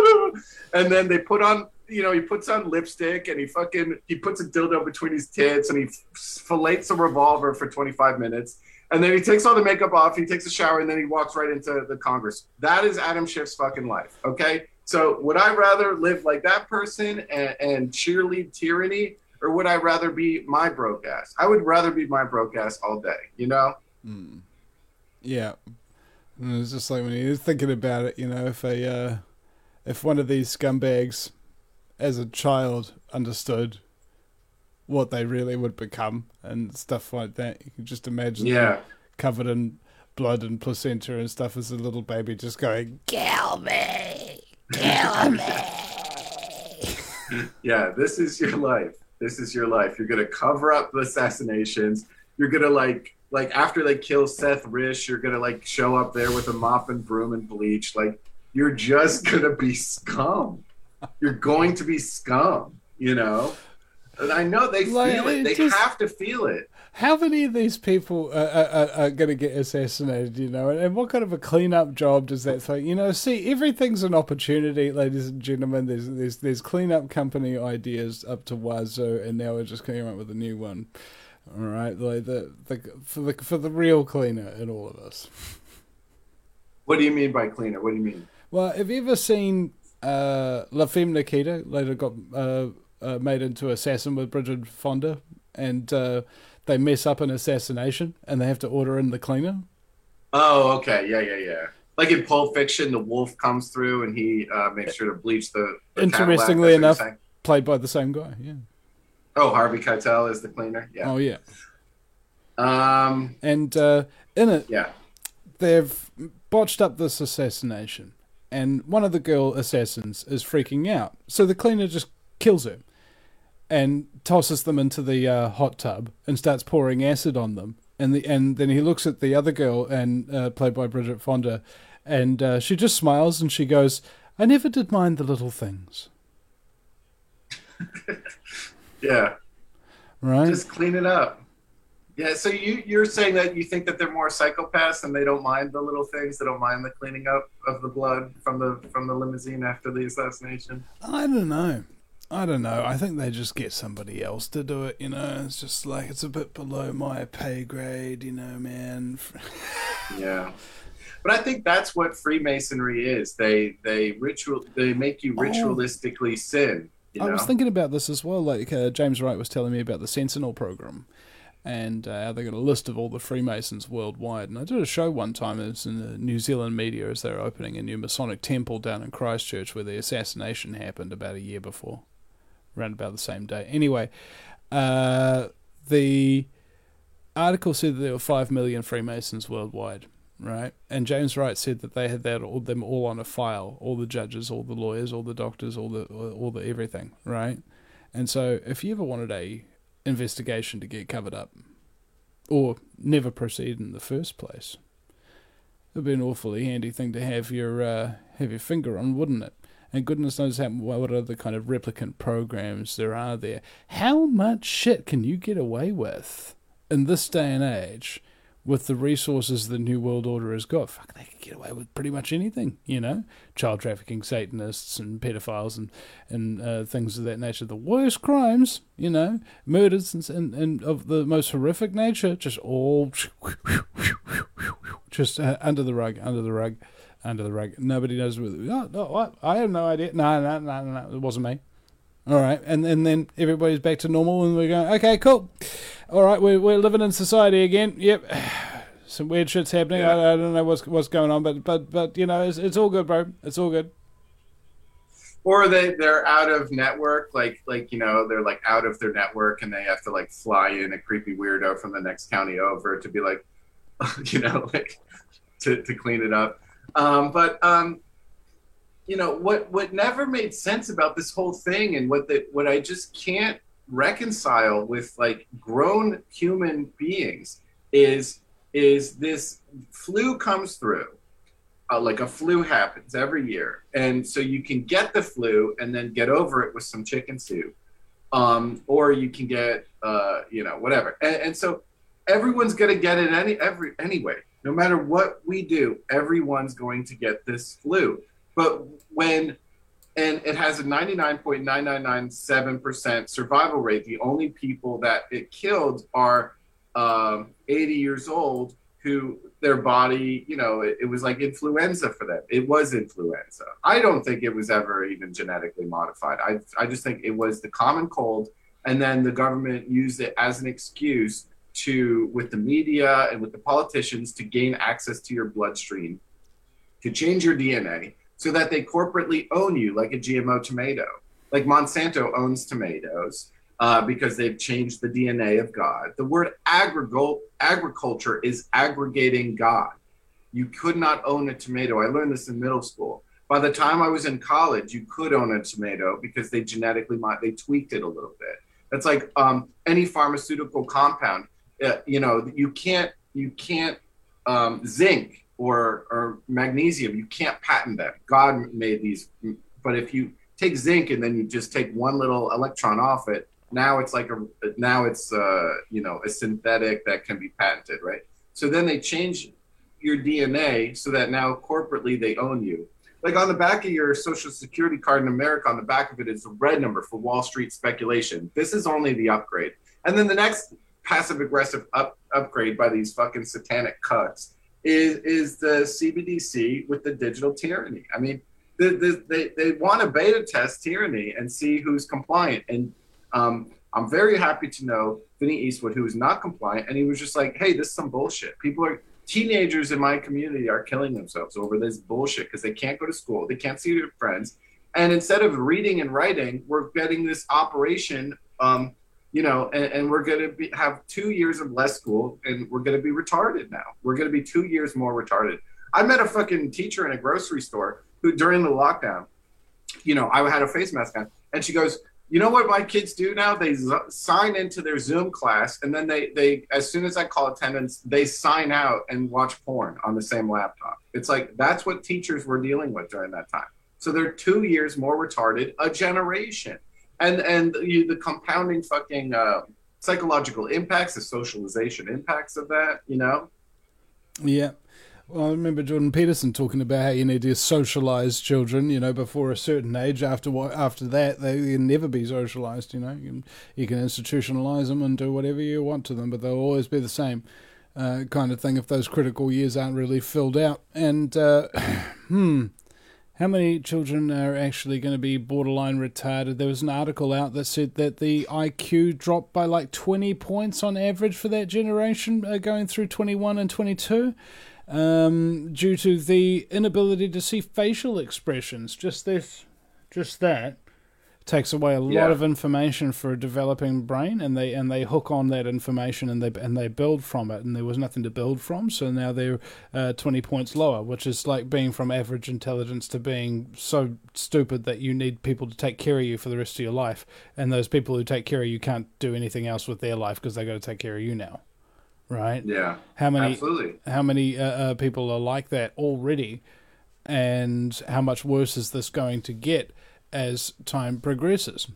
B: And then they put on, you know, he puts on lipstick and he fucking, he puts a dildo between his tits and he fillets a revolver for twenty-five minutes. And then he takes all the makeup off, he takes a shower, and then he walks right into the Congress. That is Adam Schiff's fucking life, okay? So would I rather live like that person and, and cheerlead tyranny, or would I rather be my broke ass? I would rather be my broke ass all day, you know?
C: Mm. Yeah. And it's just like when you're thinking about it, you know, if a uh, if one of these scumbags as a child understood what they really would become and stuff like that, you can just imagine
B: yeah.
C: them covered in blood and placenta and stuff as a little baby just going, kill me! Kill me!
B: Yeah, this is your life. This is your life. You're gonna cover up the assassinations. You're gonna like, like after they kill Seth Rich, you're gonna like show up there with a mop and broom and bleach. Like, you're just gonna be scum. You're going to be scum. You know. And I know they
C: like,
B: feel it. They just have to feel it.
C: How many of these people are, are, are going to get assassinated, you know? And what kind of a cleanup job does that thing? You know, see, everything's an opportunity, ladies and gentlemen. There's there's there's cleanup company ideas up to wazoo, and now we're just coming up with a new one. All right, like the, the for the for the real cleaner in all of us.
B: What do you mean by cleaner? What do you mean?
C: Well, have you ever seen uh, La Femme Nikita? Later got uh, uh, made into Assassin with Bridget Fonda, and uh, they mess up an assassination, and they have to order in the cleaner.
B: Oh, okay, yeah, yeah, yeah. Like in Pulp Fiction, the wolf comes through and he uh, makes sure to bleach the. the
C: Interestingly enough, played by the same guy. Yeah.
B: Oh, Harvey Keitel is the cleaner. Yeah.
C: Oh yeah.
B: Um.
C: And uh, in it,
B: yeah,
C: they've botched up this assassination, and one of the girl assassins is freaking out. So the cleaner just kills her, and tosses them into the uh, hot tub and starts pouring acid on them. And the and then he looks at the other girl, and uh, played by Bridget Fonda, and uh, she just smiles and she goes, "I never did mind the little things."
B: Yeah.
C: Right.
B: Just clean it up. Yeah. So you you're saying that you think that they're more psychopaths and they don't mind the little things. They don't mind the cleaning up of the blood from the from the limousine after the assassination.
C: I don't know. I don't know. I think they just get somebody else to do it, you know. It's just like, it's a bit below my pay grade, you know, man.
B: Yeah. But I think that's what Freemasonry is. They they ritual they make you ritualistically oh, sin. You know?
C: I was thinking about this as well. Like uh, James Wright was telling me about the Sentinel program, and uh, they got a list of all the Freemasons worldwide. And I did a show one time. It was in the New Zealand media as they were opening a new Masonic temple down in Christchurch, where the assassination happened about a year before. Around about the same day. Anyway, uh, the article said that there were five million Freemasons worldwide, right? And James Wright said that they had that all, them all on a file, all the judges, all the lawyers, all the doctors, all the all the everything, right? And so, if you ever wanted a investigation to get covered up, or never proceed in the first place, it'd be an awfully handy thing to have your uh, have your finger on, wouldn't it? And goodness knows how, what other kind of replicant programs there are there. How much shit can you get away with in this day and age with the resources the New World Order has got? Fuck, they can get away with pretty much anything, you know? Child trafficking Satanists and pedophiles and, and uh, things of that nature. The worst crimes, you know, murders and, and, and of the most horrific nature, just all just uh, under the rug, under the rug. Under the rug. Nobody knows. No, no, what? I have no idea. No, no, no, no, it wasn't me. All right, and, and then everybody's back to normal, and we're going, okay, cool. All right, we're we're living in society again. Yep, some weird shit's happening. Yeah. I, I don't know what's what's going on, but but but you know, it's it's all good, bro. It's all good.
B: Or they they're out of network, like like you know, they're like out of their network, and they have to like fly in a creepy weirdo from the next county over to be like, you know, like to to clean it up. Um, but, um, you know, what, what never made sense about this whole thing, and what the, what I just can't reconcile with like grown human beings is, is this flu comes through, uh, like a flu happens every year. And so you can get the flu and then get over it with some chicken soup. Um, or you can get, uh, you know, whatever. And, and so everyone's going to get it any, every, anyway. No matter what we do, everyone's going to get this flu. But when, and it has a ninety-nine point nine nine nine seven percent survival rate. The only people that it killed are um, eighty years old who their body, you know, it, it was like influenza for them. It was influenza. I don't think it was ever even genetically modified. I, I just think it was the common cold. And then the government used it as an excuse to, with the media and with the politicians, to gain access to your bloodstream, to change your D N A so that they corporately own you like a G M O tomato. Like Monsanto owns tomatoes uh, because they've changed the D N A of God. The word agricul- agriculture is aggregating God. You could not own a tomato. I learned this in middle school. By the time I was in college, you could own a tomato because they genetically, mod- they tweaked it a little bit. That's like um, any pharmaceutical compound. Uh, you know, you can't, you can't, um, zinc or, or magnesium, you can't patent them. God made these, but if you take zinc and then you just take one little electron off it, now it's like a, now it's, uh, you know, a synthetic that can be patented, right? So then they change your D N A so that now corporately they own you. Like on the back of your social security card in America, on the back of it is a red number for Wall Street speculation. This is only the upgrade. And then the next passive aggressive up, upgrade by these fucking satanic cuts is is the C B D C with the digital tyranny. I mean, the, the, they they want to beta test tyranny and see who's compliant. And um, I'm very happy to know Vinny Eastwood, who is not compliant, and he was just like, "Hey, this is some bullshit. People are teenagers in my community are killing themselves over this bullshit because they can't go to school, they can't see their friends, and instead of reading and writing, we're getting this operation." Um, You know, and, and we're going to be have two years of less school, and we're going to be retarded now. We're going to be two years more retarded. I met a fucking teacher in a grocery store who, during the lockdown, you know, I had a face mask on, and she goes, "You know what my kids do now? They z- sign into their Zoom class, and then they, they, as soon as I call attendance, they sign out and watch porn on the same laptop." It's like, that's what teachers were dealing with during that time. So they're two years more retarded, a generation. And and you, the compounding fucking uh, psychological impacts, the socialization impacts of that, you know?
C: Yeah. Well, I remember Jordan Peterson talking about how you need to socialize children, you know, before a certain age. After what, after that, they can never be socialized, you know. You can, you can institutionalize them and do whatever you want to them, but they'll always be the same uh, kind of thing if those critical years aren't really filled out. And, uh, hmm... how many children are actually going to be borderline retarded? There was an article out that said that the I Q dropped by like twenty points on average for that generation uh, going through twenty-one and twenty-two um, due to the inability to see facial expressions. Just this, just that takes away a lot
B: Yeah.
C: of information for a developing brain, and they and they hook on that information and they and they build from it, and there was nothing to build from, so now they're uh, twenty points lower, which is like being from average intelligence to being so stupid that you need people to take care of you for the rest of your life, and those people who take care of you can't do anything else with their life because they got to take care of you now, right?
B: Yeah,
C: How many
B: absolutely.
C: how many uh, uh, people are like that already, and how much worse is this going to get as time progresses?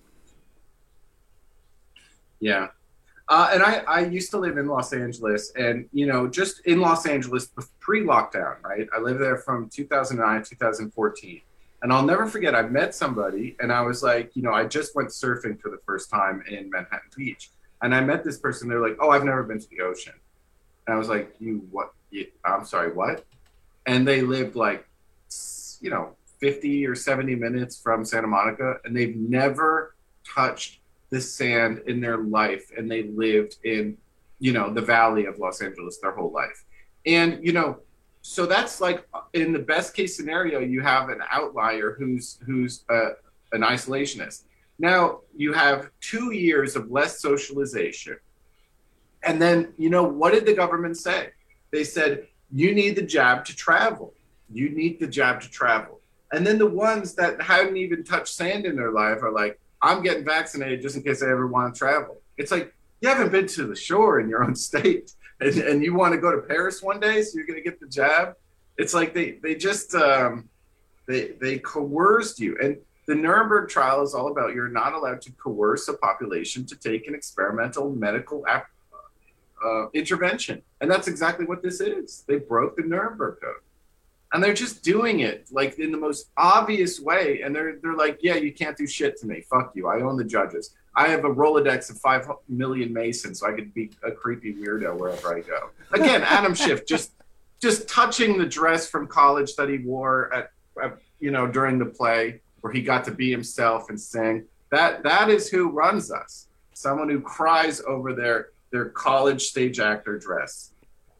B: Yeah. Uh, and I, I used to live in Los Angeles, and, you know, just in Los Angeles pre-lockdown, right? I lived there from two thousand nine, two thousand fourteen. And I'll never forget, I met somebody, and I was like, you know, I just went surfing for the first time in Manhattan Beach. And I met this person, they're like, "Oh, I've never been to the ocean." And I was like, "You what? You, I'm sorry, what?" And they lived like, you know, fifty or seventy minutes from Santa Monica, and they've never touched the sand in their life, and they lived in, you know, the valley of Los Angeles their whole life. And, you know, so that's like, in the best case scenario, you have an outlier who's who's uh, an isolationist. Now you have two years of less socialization, and then, you know, what did the government say? They said, you need the jab to travel. You need the jab to travel. And then the ones that hadn't even touched sand in their life are like, "I'm getting vaccinated just in case I ever want to travel." It's like, you haven't been to the shore in your own state, and, and you want to go to Paris one day, so you're going to get the jab. It's like they, they just, um, they, they coerced you. And the Nuremberg trial is all about, you're not allowed to coerce a population to take an experimental medical ap- uh, intervention. And that's exactly what this is. They broke the Nuremberg Code. And they're just doing it like in the most obvious way. And they're they're like, "Yeah, you can't do shit to me. Fuck you. I own the judges. I have a Rolodex of five million Masons, so I could be a creepy weirdo wherever I go." Again, Adam Schiff just just touching the dress from college that he wore at, at you know during the play where he got to be himself and sing. That that is who runs us. Someone who cries over their their college stage actor dress,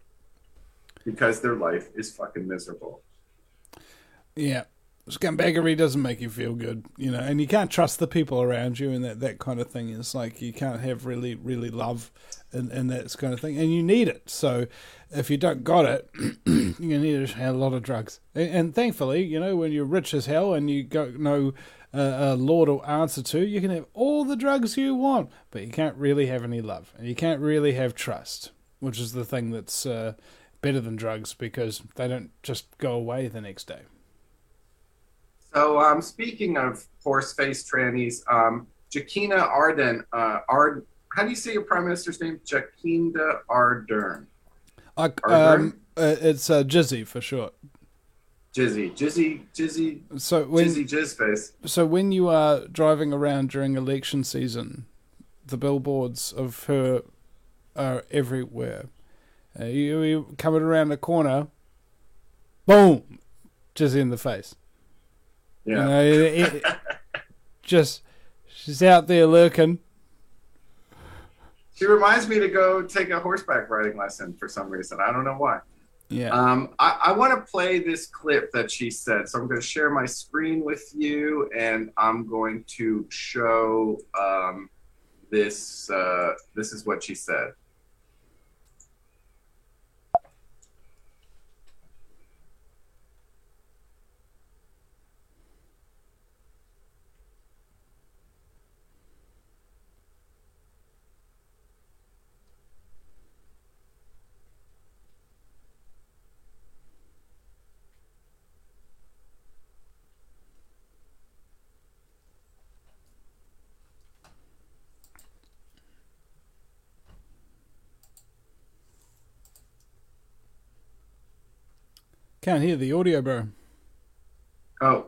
B: because their life is fucking miserable.
C: Yeah. Scumbaggery doesn't make you feel good, you know, and you can't trust the people around you, and that, that kind of thing. Is like, you can't have really, really love and, and that kind of thing, and you need it. So if you don't got it, you need to have a lot of drugs. And, and thankfully, you know, when you're rich as hell and you got no uh, a law to answer to, you can have all the drugs you want, but you can't really have any love, and you can't really have trust, which is the thing that's uh, better than drugs, because they don't just go away the next day.
B: So, um, speaking of horse-faced trannies, um, Jacinda Ardern, uh, Ard, how do you say your prime minister's name? Jacinda Ardern.
C: I, um, uh, it's uh, Jizzy for short.
B: Jizzy, Jizzy, Jizzy,
C: so when,
B: Jizzy Jizzface.
C: So when you are driving around during election season, the billboards of her are everywhere. Uh, you, you coming around the corner, boom, Jizzy in the face. You
B: Yeah.
C: know, it, it, just she's out there lurking.
B: She reminds me to go take a horseback riding lesson for some reason. I don't know why.
C: Yeah.
B: Um, I, I want to play this clip that she said. So I'm going to share my screen with you, and I'm going to show um, this. Uh, this is what she said.
C: Can't hear the audio, bro.
B: Oh.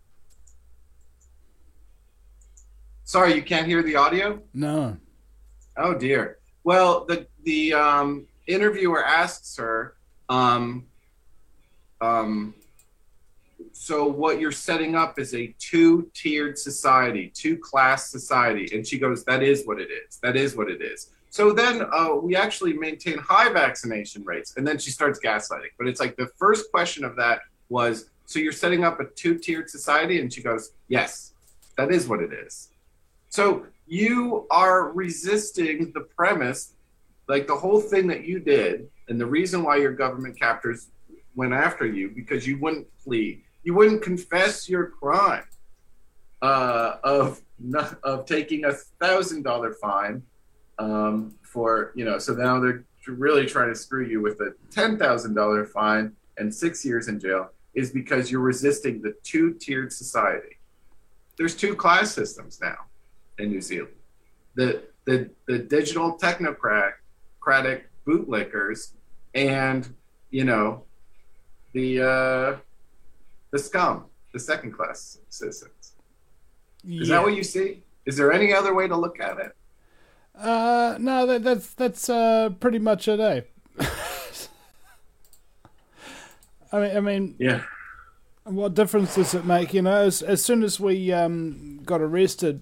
B: Sorry, you can't hear the audio?
C: No.
B: Oh dear. Well, the the um, interviewer asks her, um, um, so what you're setting up is a two-tiered society, two-class society, and she goes, "That is what it is. That is what it is." So then uh, we actually maintain high vaccination rates, and then she starts gaslighting. But it's like the first question of that was, "So you're setting up a two-tiered society?" And she goes, "Yes, that is what it is." So you are resisting the premise, like the whole thing that you did, and the reason why your government captors went after you, because you wouldn't plead, you wouldn't confess your crime uh, of not, of taking a thousand dollar fine um, for, you know. So now they're really trying to screw you with a ten thousand dollar fine and six years in jail, is because you're resisting the two tiered society. There's two class systems now in New Zealand. The the the digital technocratic bootlickers, and you know the uh, the scum, the second class citizens.
C: Yeah.
B: Is that what you see? Is there any other way to look at it?
C: Uh, no, that, that's that's uh, pretty much it, eh? I mean, I mean,
B: Yeah.
C: what difference does it make? You know, as as soon as we um, got arrested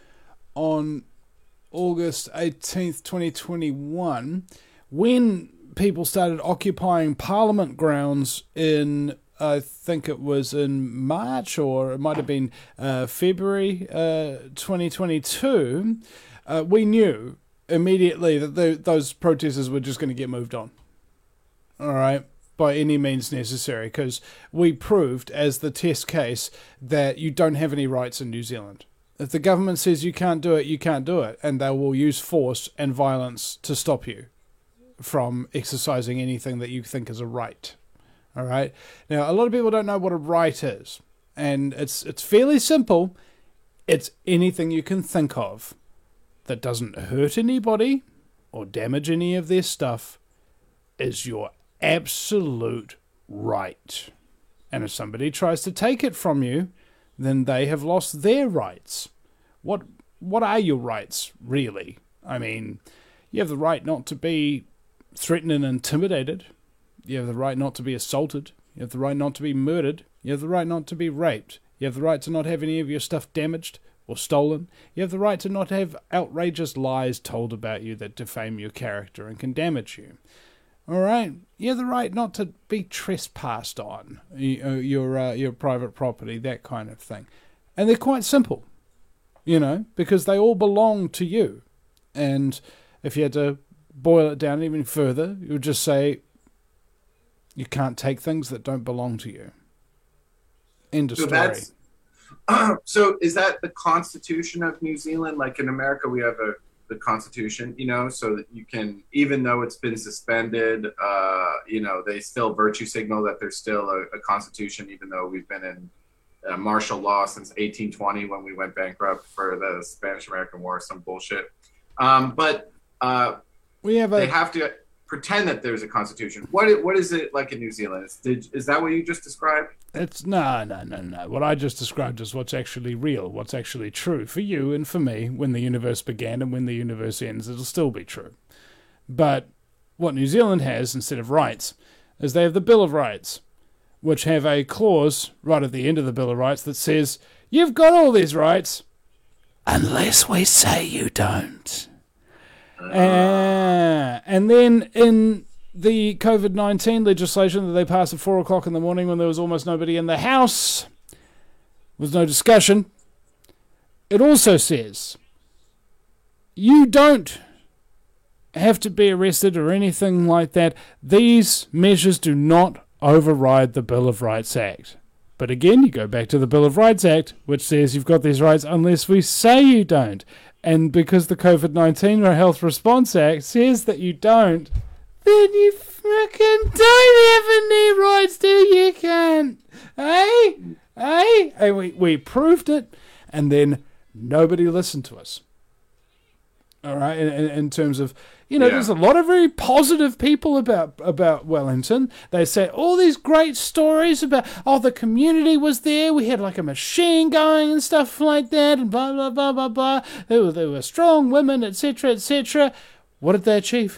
C: on August eighteenth, twenty twenty-one, when people started occupying Parliament grounds in, I think it was in March, or it might have been uh, February uh, twenty twenty-two, uh, we knew immediately that the, those protesters were just going to get moved on. All right? By any means necessary, because we proved as the test case that you don't have any rights in New Zealand. If the government says you can't do it, you can't do it, and they will use force and violence to stop you from exercising anything that you think is a right. All right? Now, a lot of people don't know what a right is, and it's it's fairly simple. It's anything you can think of that doesn't hurt anybody or damage any of their stuff is your absolute right. And if somebody tries to take it from you, then they have lost their rights. What what are your rights, really? I mean, you have the right not to be threatened and intimidated. You have the right not to be assaulted. You have the right not to be murdered. You have the right not to be raped. You have the right to not have any of your stuff damaged or stolen. You have the right to not have outrageous lies told about you that defame your character and can damage you. All right, you have the right not to be trespassed on your uh, your private property, that kind of thing, and they're quite simple, you know, because they all belong to you. And if you had to boil it down even further, you would just say you can't take things that don't belong to you. End of
B: So
C: story.
B: that's so. Is that the Constitution of New Zealand? Like in America, we have a the Constitution, you know, so that you can, even though it's been suspended, uh, you know, they still virtue signal that there's still a, a Constitution, even though we've been in uh, martial law since eighteen twenty when we went bankrupt for the Spanish-American War, some bullshit. Um, but uh,
C: we have a,
B: they have to pretend that there's a Constitution. What what is it like in New Zealand? Is, did, is that what you just described?
C: It's no, no, no, no. What I just described is what's actually real, what's actually true for you and for me. When the universe began and when the universe ends, it'll still be true. But what New Zealand has instead of rights is they have the Bill of Rights, which have a clause right at the end of the Bill of Rights that says, you've got all these rights, unless we say you don't. Uh, and then in the COVID nineteen legislation that they passed at four o'clock in the morning when there was almost nobody in the House, with no discussion, it also says you don't have to be arrested or anything like that. These measures do not override the Bill of Rights Act. But again, you go back to the Bill of Rights Act, which says you've got these rights unless we say you don't. And because the COVID nineteen Health Response Act says that you don't, then you fucking don't have any rights, do you, cunt? Hey? Hey? Hey, we, we proved it, and then nobody listened to us. All right, in, in, in terms of, you know, yeah. There's a lot of very positive people about about Wellington. They say all these great stories about, oh, the community was there. We had like a machine going and stuff like that, and blah, blah, blah, blah, blah. There were, there were strong women, et cetera, et cetera. What did they achieve?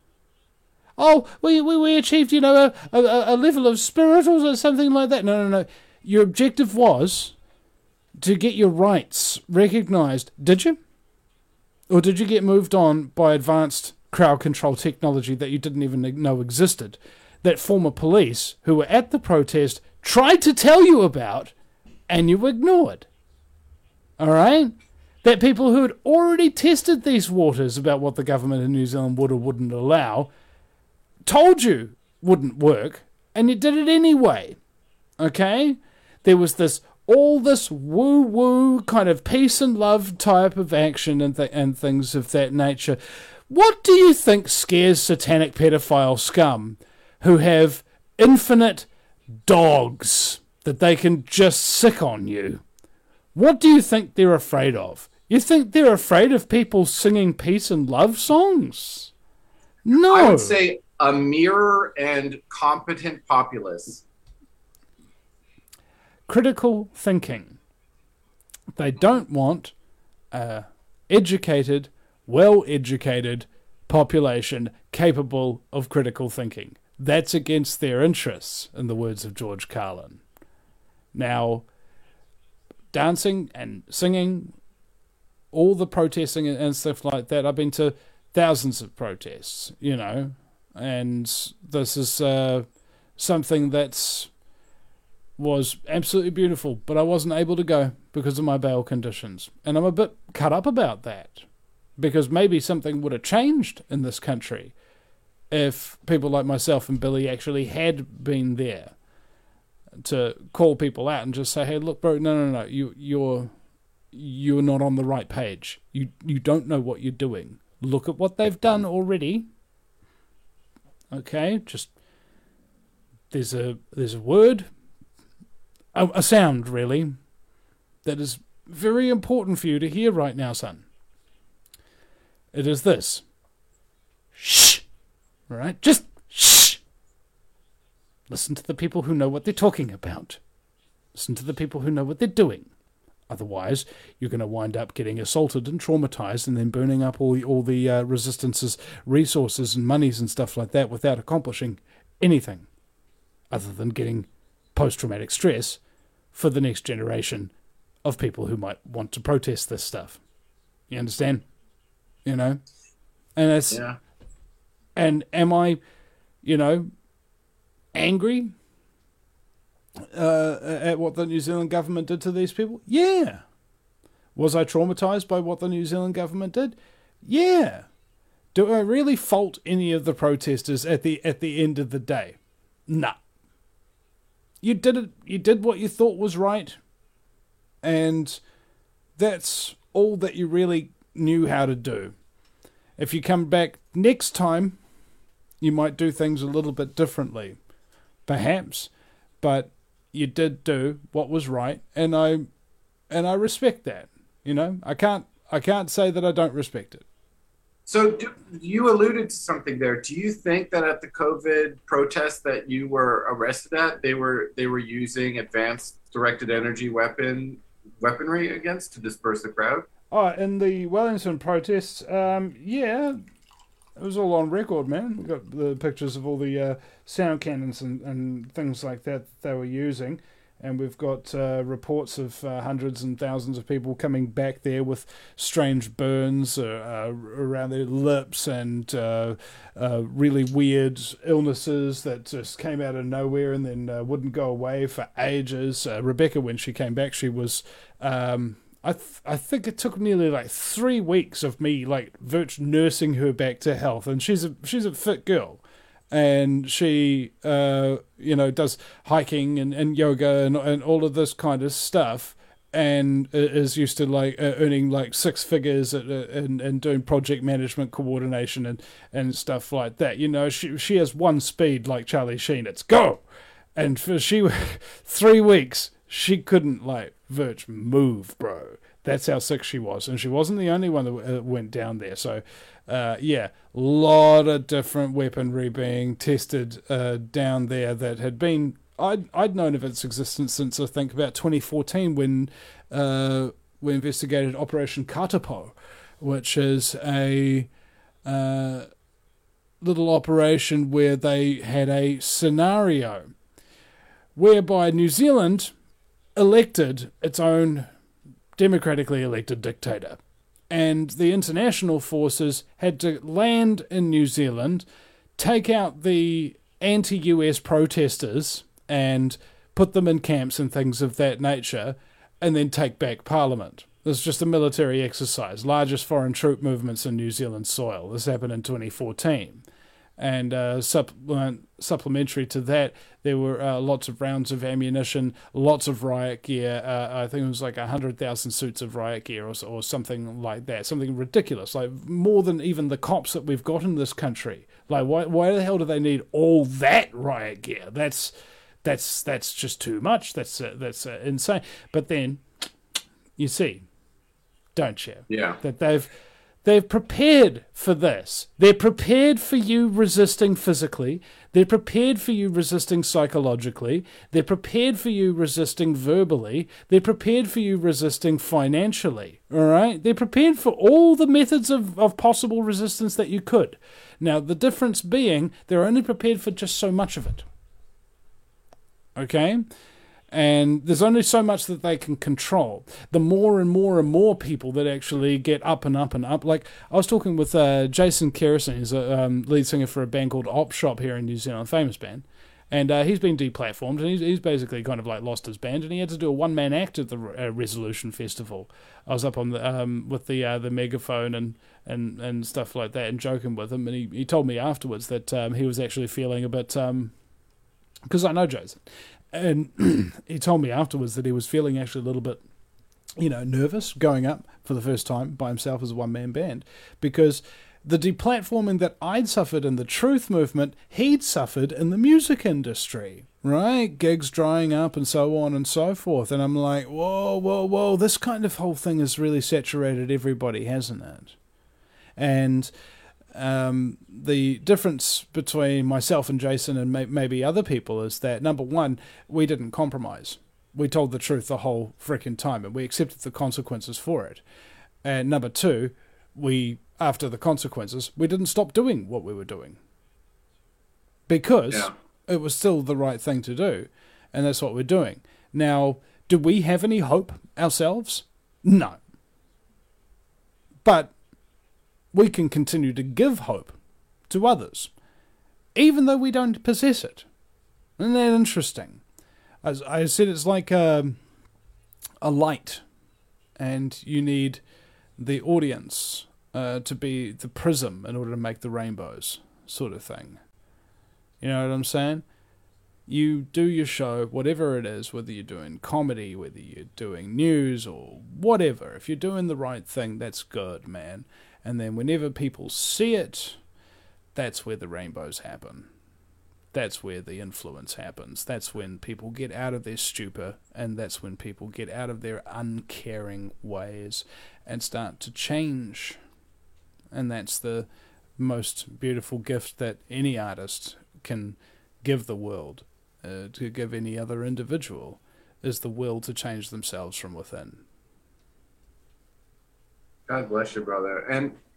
C: Oh, we, we, we achieved, you know, a, a, a level of spirit or something like that. No, no, no. Your objective was to get your rights recognised. Did you? Or did you get moved on by advanced crowd control technology that you didn't even know existed, that former police who were at the protest tried to tell you about and you ignored? All right? That people who had already tested these waters about what the government in New Zealand would or wouldn't allow told you wouldn't work, and you did it anyway. Okay? There was this all this woo-woo kind of peace and love type of action and, th- and things of that nature. What do you think scares satanic pedophile scum who have infinite dogs that they can just sick on you? What do you think they're afraid of? You think they're afraid of people singing peace and love songs? No.
B: I would say a mirror and competent populace.
C: Critical thinking. They don't want a educated, well-educated population capable of critical thinking. That's against their interests, in the words of George Carlin. Now, dancing and singing, all the protesting and stuff like that, I've been to thousands of protests, you know, and this is uh, something that's was absolutely beautiful, but I wasn't able to go because of my bail conditions. And I'm a bit cut up about that, because maybe something would have changed in this country if people like myself and Billy actually had been there to call people out and just say, hey, look, bro, no, no, no, you, you're you're not on the right page. You you don't know what you're doing. Look at what they've done already. Okay, just there's a there's a word, a, a sound really, that is very important for you to hear right now, son. It is this. Shh. All right, just shh. Listen to the people who know what they're talking about. Listen to the people who know what they're doing. Otherwise, you're going to wind up getting assaulted and traumatized and then burning up all the, all the uh, resistance's resources and monies and stuff like that without accomplishing anything other than getting post-traumatic stress for the next generation of people who might want to protest this stuff. You understand? You know? And it's...
B: Yeah.
C: And am I, you know, angry uh, at what the New Zealand government did to these people? Yeah. Was I traumatized by what the New Zealand government did? Yeah. Do I really fault any of the protesters at the at the end of the day? Nah. You did it. You did what you thought was right, and that's all that you really knew how to do. If you come back next time, you might do things a little bit differently, perhaps, but you did do what was right, and I, and I respect that. You know, I can't, I can't say that I don't respect it.
B: So do, you alluded to something there. Do you think that at the COVID protests that you were arrested at, they were they were using advanced directed energy weapon weaponry against to disperse the crowd?
C: Oh, in the Wellington protests, um, yeah. It was all on record, man. We got the pictures of all the uh, sound cannons and, and things like that, that they were using. And we've got uh, reports of uh, hundreds and thousands of people coming back there with strange burns uh, uh, around their lips and uh, uh, really weird illnesses that just came out of nowhere and then uh, wouldn't go away for ages. Uh, Rebecca, when she came back, she was... Um, I th- I think it took nearly like three weeks of me like virtually nursing her back to health, and she's a she's a fit girl, and she uh you know does hiking and, and yoga and and all of this kind of stuff, and is used to like uh, earning like six figures at, uh, and and doing project management coordination and and stuff like that. You know, she she has one speed like Charlie Sheen. It's go, and for she three weeks she couldn't like Virch move, bro. That's how sick she was, and she wasn't the only one that went down there. So, uh, yeah, a lot of different weaponry being tested uh, down there that had been. I'd I'd known of its existence since I think about twenty fourteen when uh, we investigated Operation Katapo, which is a uh, little operation where they had a scenario whereby New Zealand elected its own democratically elected dictator, and the international forces had to land in New Zealand, take out the anti-U S protesters and put them in camps and things of that nature, and then take back Parliament. This is just a military exercise, largest foreign troop movements in New Zealand soil. This happened in twenty fourteen. And uh, supplement, supplementary to that, there were uh, lots of rounds of ammunition, lots of riot gear. Uh, I think it was like one hundred thousand suits of riot gear or, or something like that. Something ridiculous, like more than even the cops that we've got in this country. Like, why why the hell do they need all that riot gear? That's that's that's just too much. That's uh, that's uh, insane. But then, you see, don't you?
B: Yeah.
C: That they've... They've prepared for this. They're prepared for you resisting physically. They're prepared for you resisting psychologically. They're prepared for you resisting verbally. They're prepared for you resisting financially. All right? They're prepared for all the methods of, of possible resistance that you could. Now, the difference being they're only prepared for just so much of it. Okay? And there's only so much that they can control. The more and more and more people that actually get up and up and up. Like, I was talking with uh, Jason Kerrison, he's a um, lead singer for a band called Op Shop here in New Zealand, a famous band. And uh, he's been deplatformed, and he's, he's basically kind of like lost his band, and he had to do a one-man act at the uh, Resolution Festival. I was up on the um, with the uh, the megaphone and, and, and stuff like that, and joking with him, and he, he told me afterwards that um, he was actually feeling a bit... Because um, I know Jason. And he told me afterwards that he was feeling actually a little bit, you know, nervous going up for the first time by himself as a one-man band, because the deplatforming that I'd suffered in the truth movement, he'd suffered in the music industry, right? Gigs drying up and so on and so forth. And I'm like, whoa, whoa, whoa, this kind of whole thing has really saturated everybody, hasn't it? And... Um, the difference between myself and Jason and may- maybe other people is that, number one, we didn't compromise. We told the truth the whole freaking time, and we accepted the consequences for it. And number two, we, after the consequences, we didn't stop doing what we were doing. Because yeah. It was still the right thing to do, and that's what we're doing. Now, do we have any hope ourselves? No. But we can continue to give hope to others, even though we don't possess it. Isn't that interesting? As I said, it's like a, a light, and you need the audience uh, to be the prism in order to make the rainbows, sort of thing. You know what I'm saying? You do your show, whatever it is, whether you're doing comedy, whether you're doing news, or whatever. If you're doing the right thing, that's good, man. And then whenever people see it, that's where the rainbows happen. That's where the influence happens. That's when people get out of their stupor, and that's when people get out of their uncaring ways and start to change. And that's the most beautiful gift that any artist can give the world, uh, to give any other individual, is the will to change themselves from within.
B: God bless you, brother. And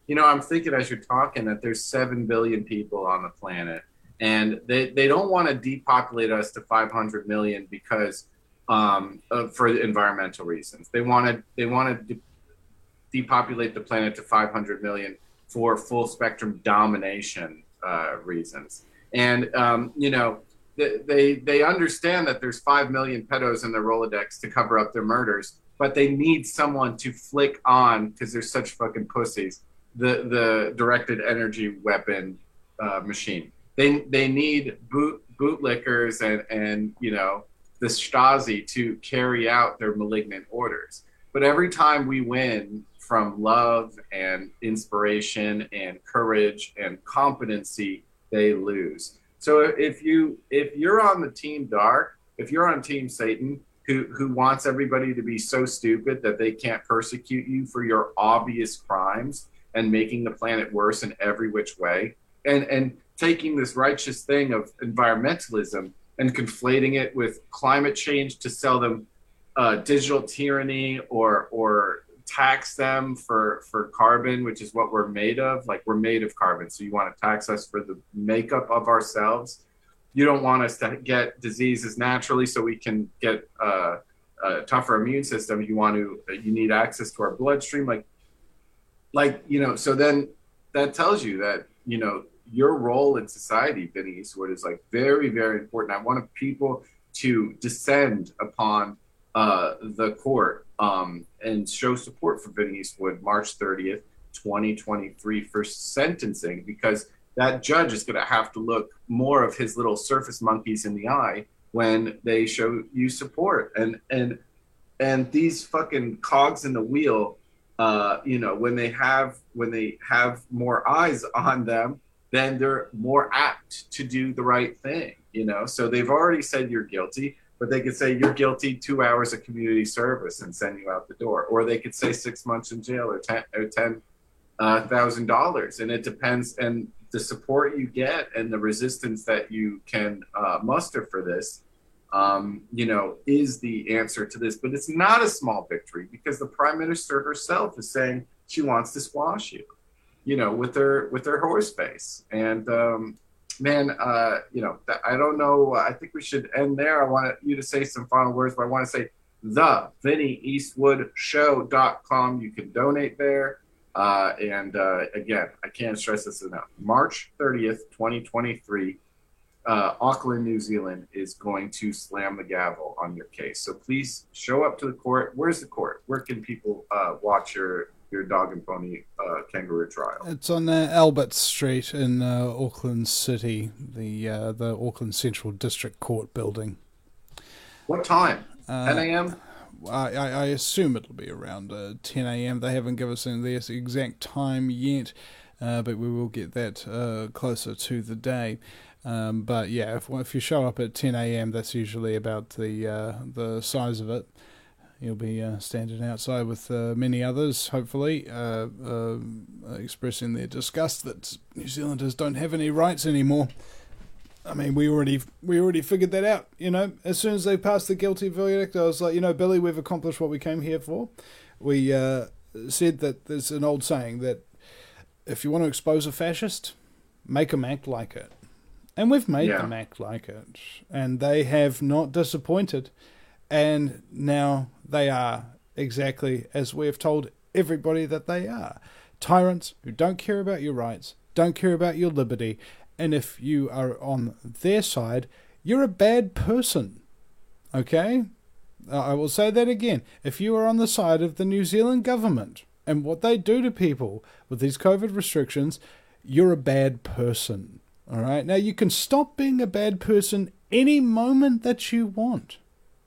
B: you know, I'm thinking as you're talking that there's seven billion people on the planet, and they, they don't want to depopulate us to five hundred million because um, uh, for environmental reasons. They want to they want to de- depopulate the planet to five hundred million for full spectrum domination uh, reasons. And um, you know, they they understand that there's five million pedos in their Rolodex to cover up their murders, but they need someone to flick on, because they're such fucking pussies, the the directed energy weapon uh, machine. They they need boot bootlickers and and you know the Stasi to carry out their malignant orders. But every time we win from love and inspiration and courage and competency, they lose. So if you if you're on the team dark, if you're on team Satan, who who wants everybody to be so stupid that they can't persecute you for your obvious crimes and making the planet worse in every which way, and and taking this righteous thing of environmentalism and conflating it with climate change to sell them uh, digital tyranny or or tax them for for carbon, which is what we're made of. Like, we're made of carbon, so you want to tax us for the makeup of ourselves. You don't want us to get diseases naturally so we can get uh, a tougher immune system. You want to you need access to our bloodstream, like like you know. So then that tells you that, you know, your role in society, Vinny Eastwood, is like very, very important. I want people to descend upon uh, the court um, and show support for Vinny Eastwood March thirtieth, twenty twenty-three for sentencing, because that judge is going to have to look more of his little surface monkeys in the eye when they show you support. And and and these fucking cogs in the wheel, uh, you know, when they have when they have more eyes on them, then they're more apt to do the right thing, you know? So they've already said you're guilty, but they could say you're guilty, two hours of community service and send you out the door. Or they could say six months in jail or ten or ten uh, thousand dollars. And it depends. And the support you get and the resistance that you can uh, muster for this, um, you know, is the answer to this. But it's not a small victory, because the prime minister herself is saying she wants to squash you, you know, with her with her horse face. And um, man, uh, you know, I don't know. I think we should end there. I want you to say some final words, but I want to say the Vinny Eastwood Show dot com. You can donate there. Uh, and uh, again, I can't stress this enough. March thirtieth, twenty twenty-three, uh, Auckland, New Zealand is going to slam the gavel on your case. So please show up to the court. Where's the court? Where can people uh, watch your your dog and pony uh, kangaroo trial?
C: It's on uh, Albert Street in uh, Auckland City, the uh, the Auckland Central District Court building.
B: What time?
C: Uh,
B: ten a.m.?
C: I, I assume it'll be around uh, ten a.m. They haven't given us the exact time yet, uh, but we will get that uh, closer to the day. Um, but yeah, if, if you show up at ten a.m., that's usually about the uh, the size of it. You'll be uh, standing outside with uh, many others, hopefully, uh, uh, expressing their disgust that New Zealanders don't have any rights anymore. I mean, we already we already figured that out, you know. As soon as they passed the guilty verdict, I was like, you know, Billy, we've accomplished what we came here for. We uh, said that there's an old saying that if you want to expose a fascist, make them act like it. And we've made yeah. them act like it. And they have not disappointed. And now they are exactly as we have told everybody that they are. Tyrants who don't care about your rights, don't care about your liberty. And if you are on their side, you're a bad person. Okay? Uh, I will say that again. If you are on the side of the New Zealand government and what they do to people with these COVID restrictions, you're a bad person. All right? Now, you can stop being a bad person any moment that you want.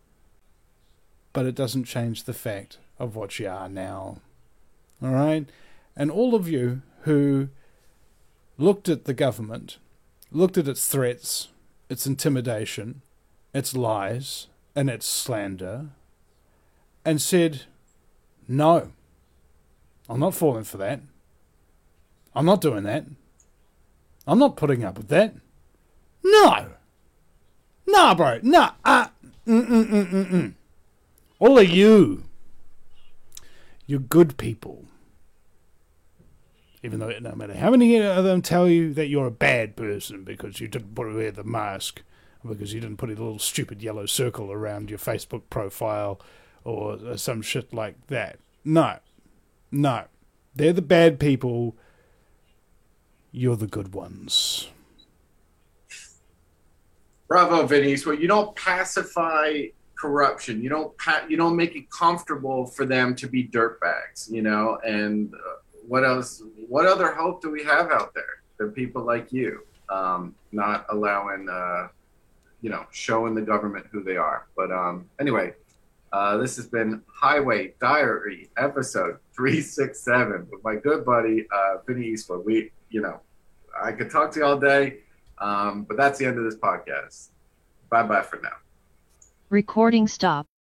C: But it doesn't change the fact of what you are now. All right? And all of you who looked at the government, looked at its threats, its intimidation, its lies, and its slander, and said, no, I'm not falling for that. I'm not doing that. I'm not putting up with that. No. No, bro. No. Uh, mm-mm-mm-mm-mm. All of you, you're good people. Even though no matter how many of them tell you that you're a bad person because you didn't put wear the mask, or because you didn't put a little stupid yellow circle around your Facebook profile, or some shit like that. No. No. They're the bad people. You're the good ones.
B: Bravo, Vinny. So you don't pacify corruption. You don't pa- you don't make it comfortable for them to be dirtbags, you know? And uh, what else? What other hope do we have out there than people like you um, not allowing, uh, you know, showing the government who they are? But um, anyway, uh, this has been Highway Diary episode three sixty-seven with my good buddy, uh, Vinny Eastwood. We, you know, I could talk to you all day. Um, but that's the end of this podcast. Bye-bye for now.
A: Recording stop.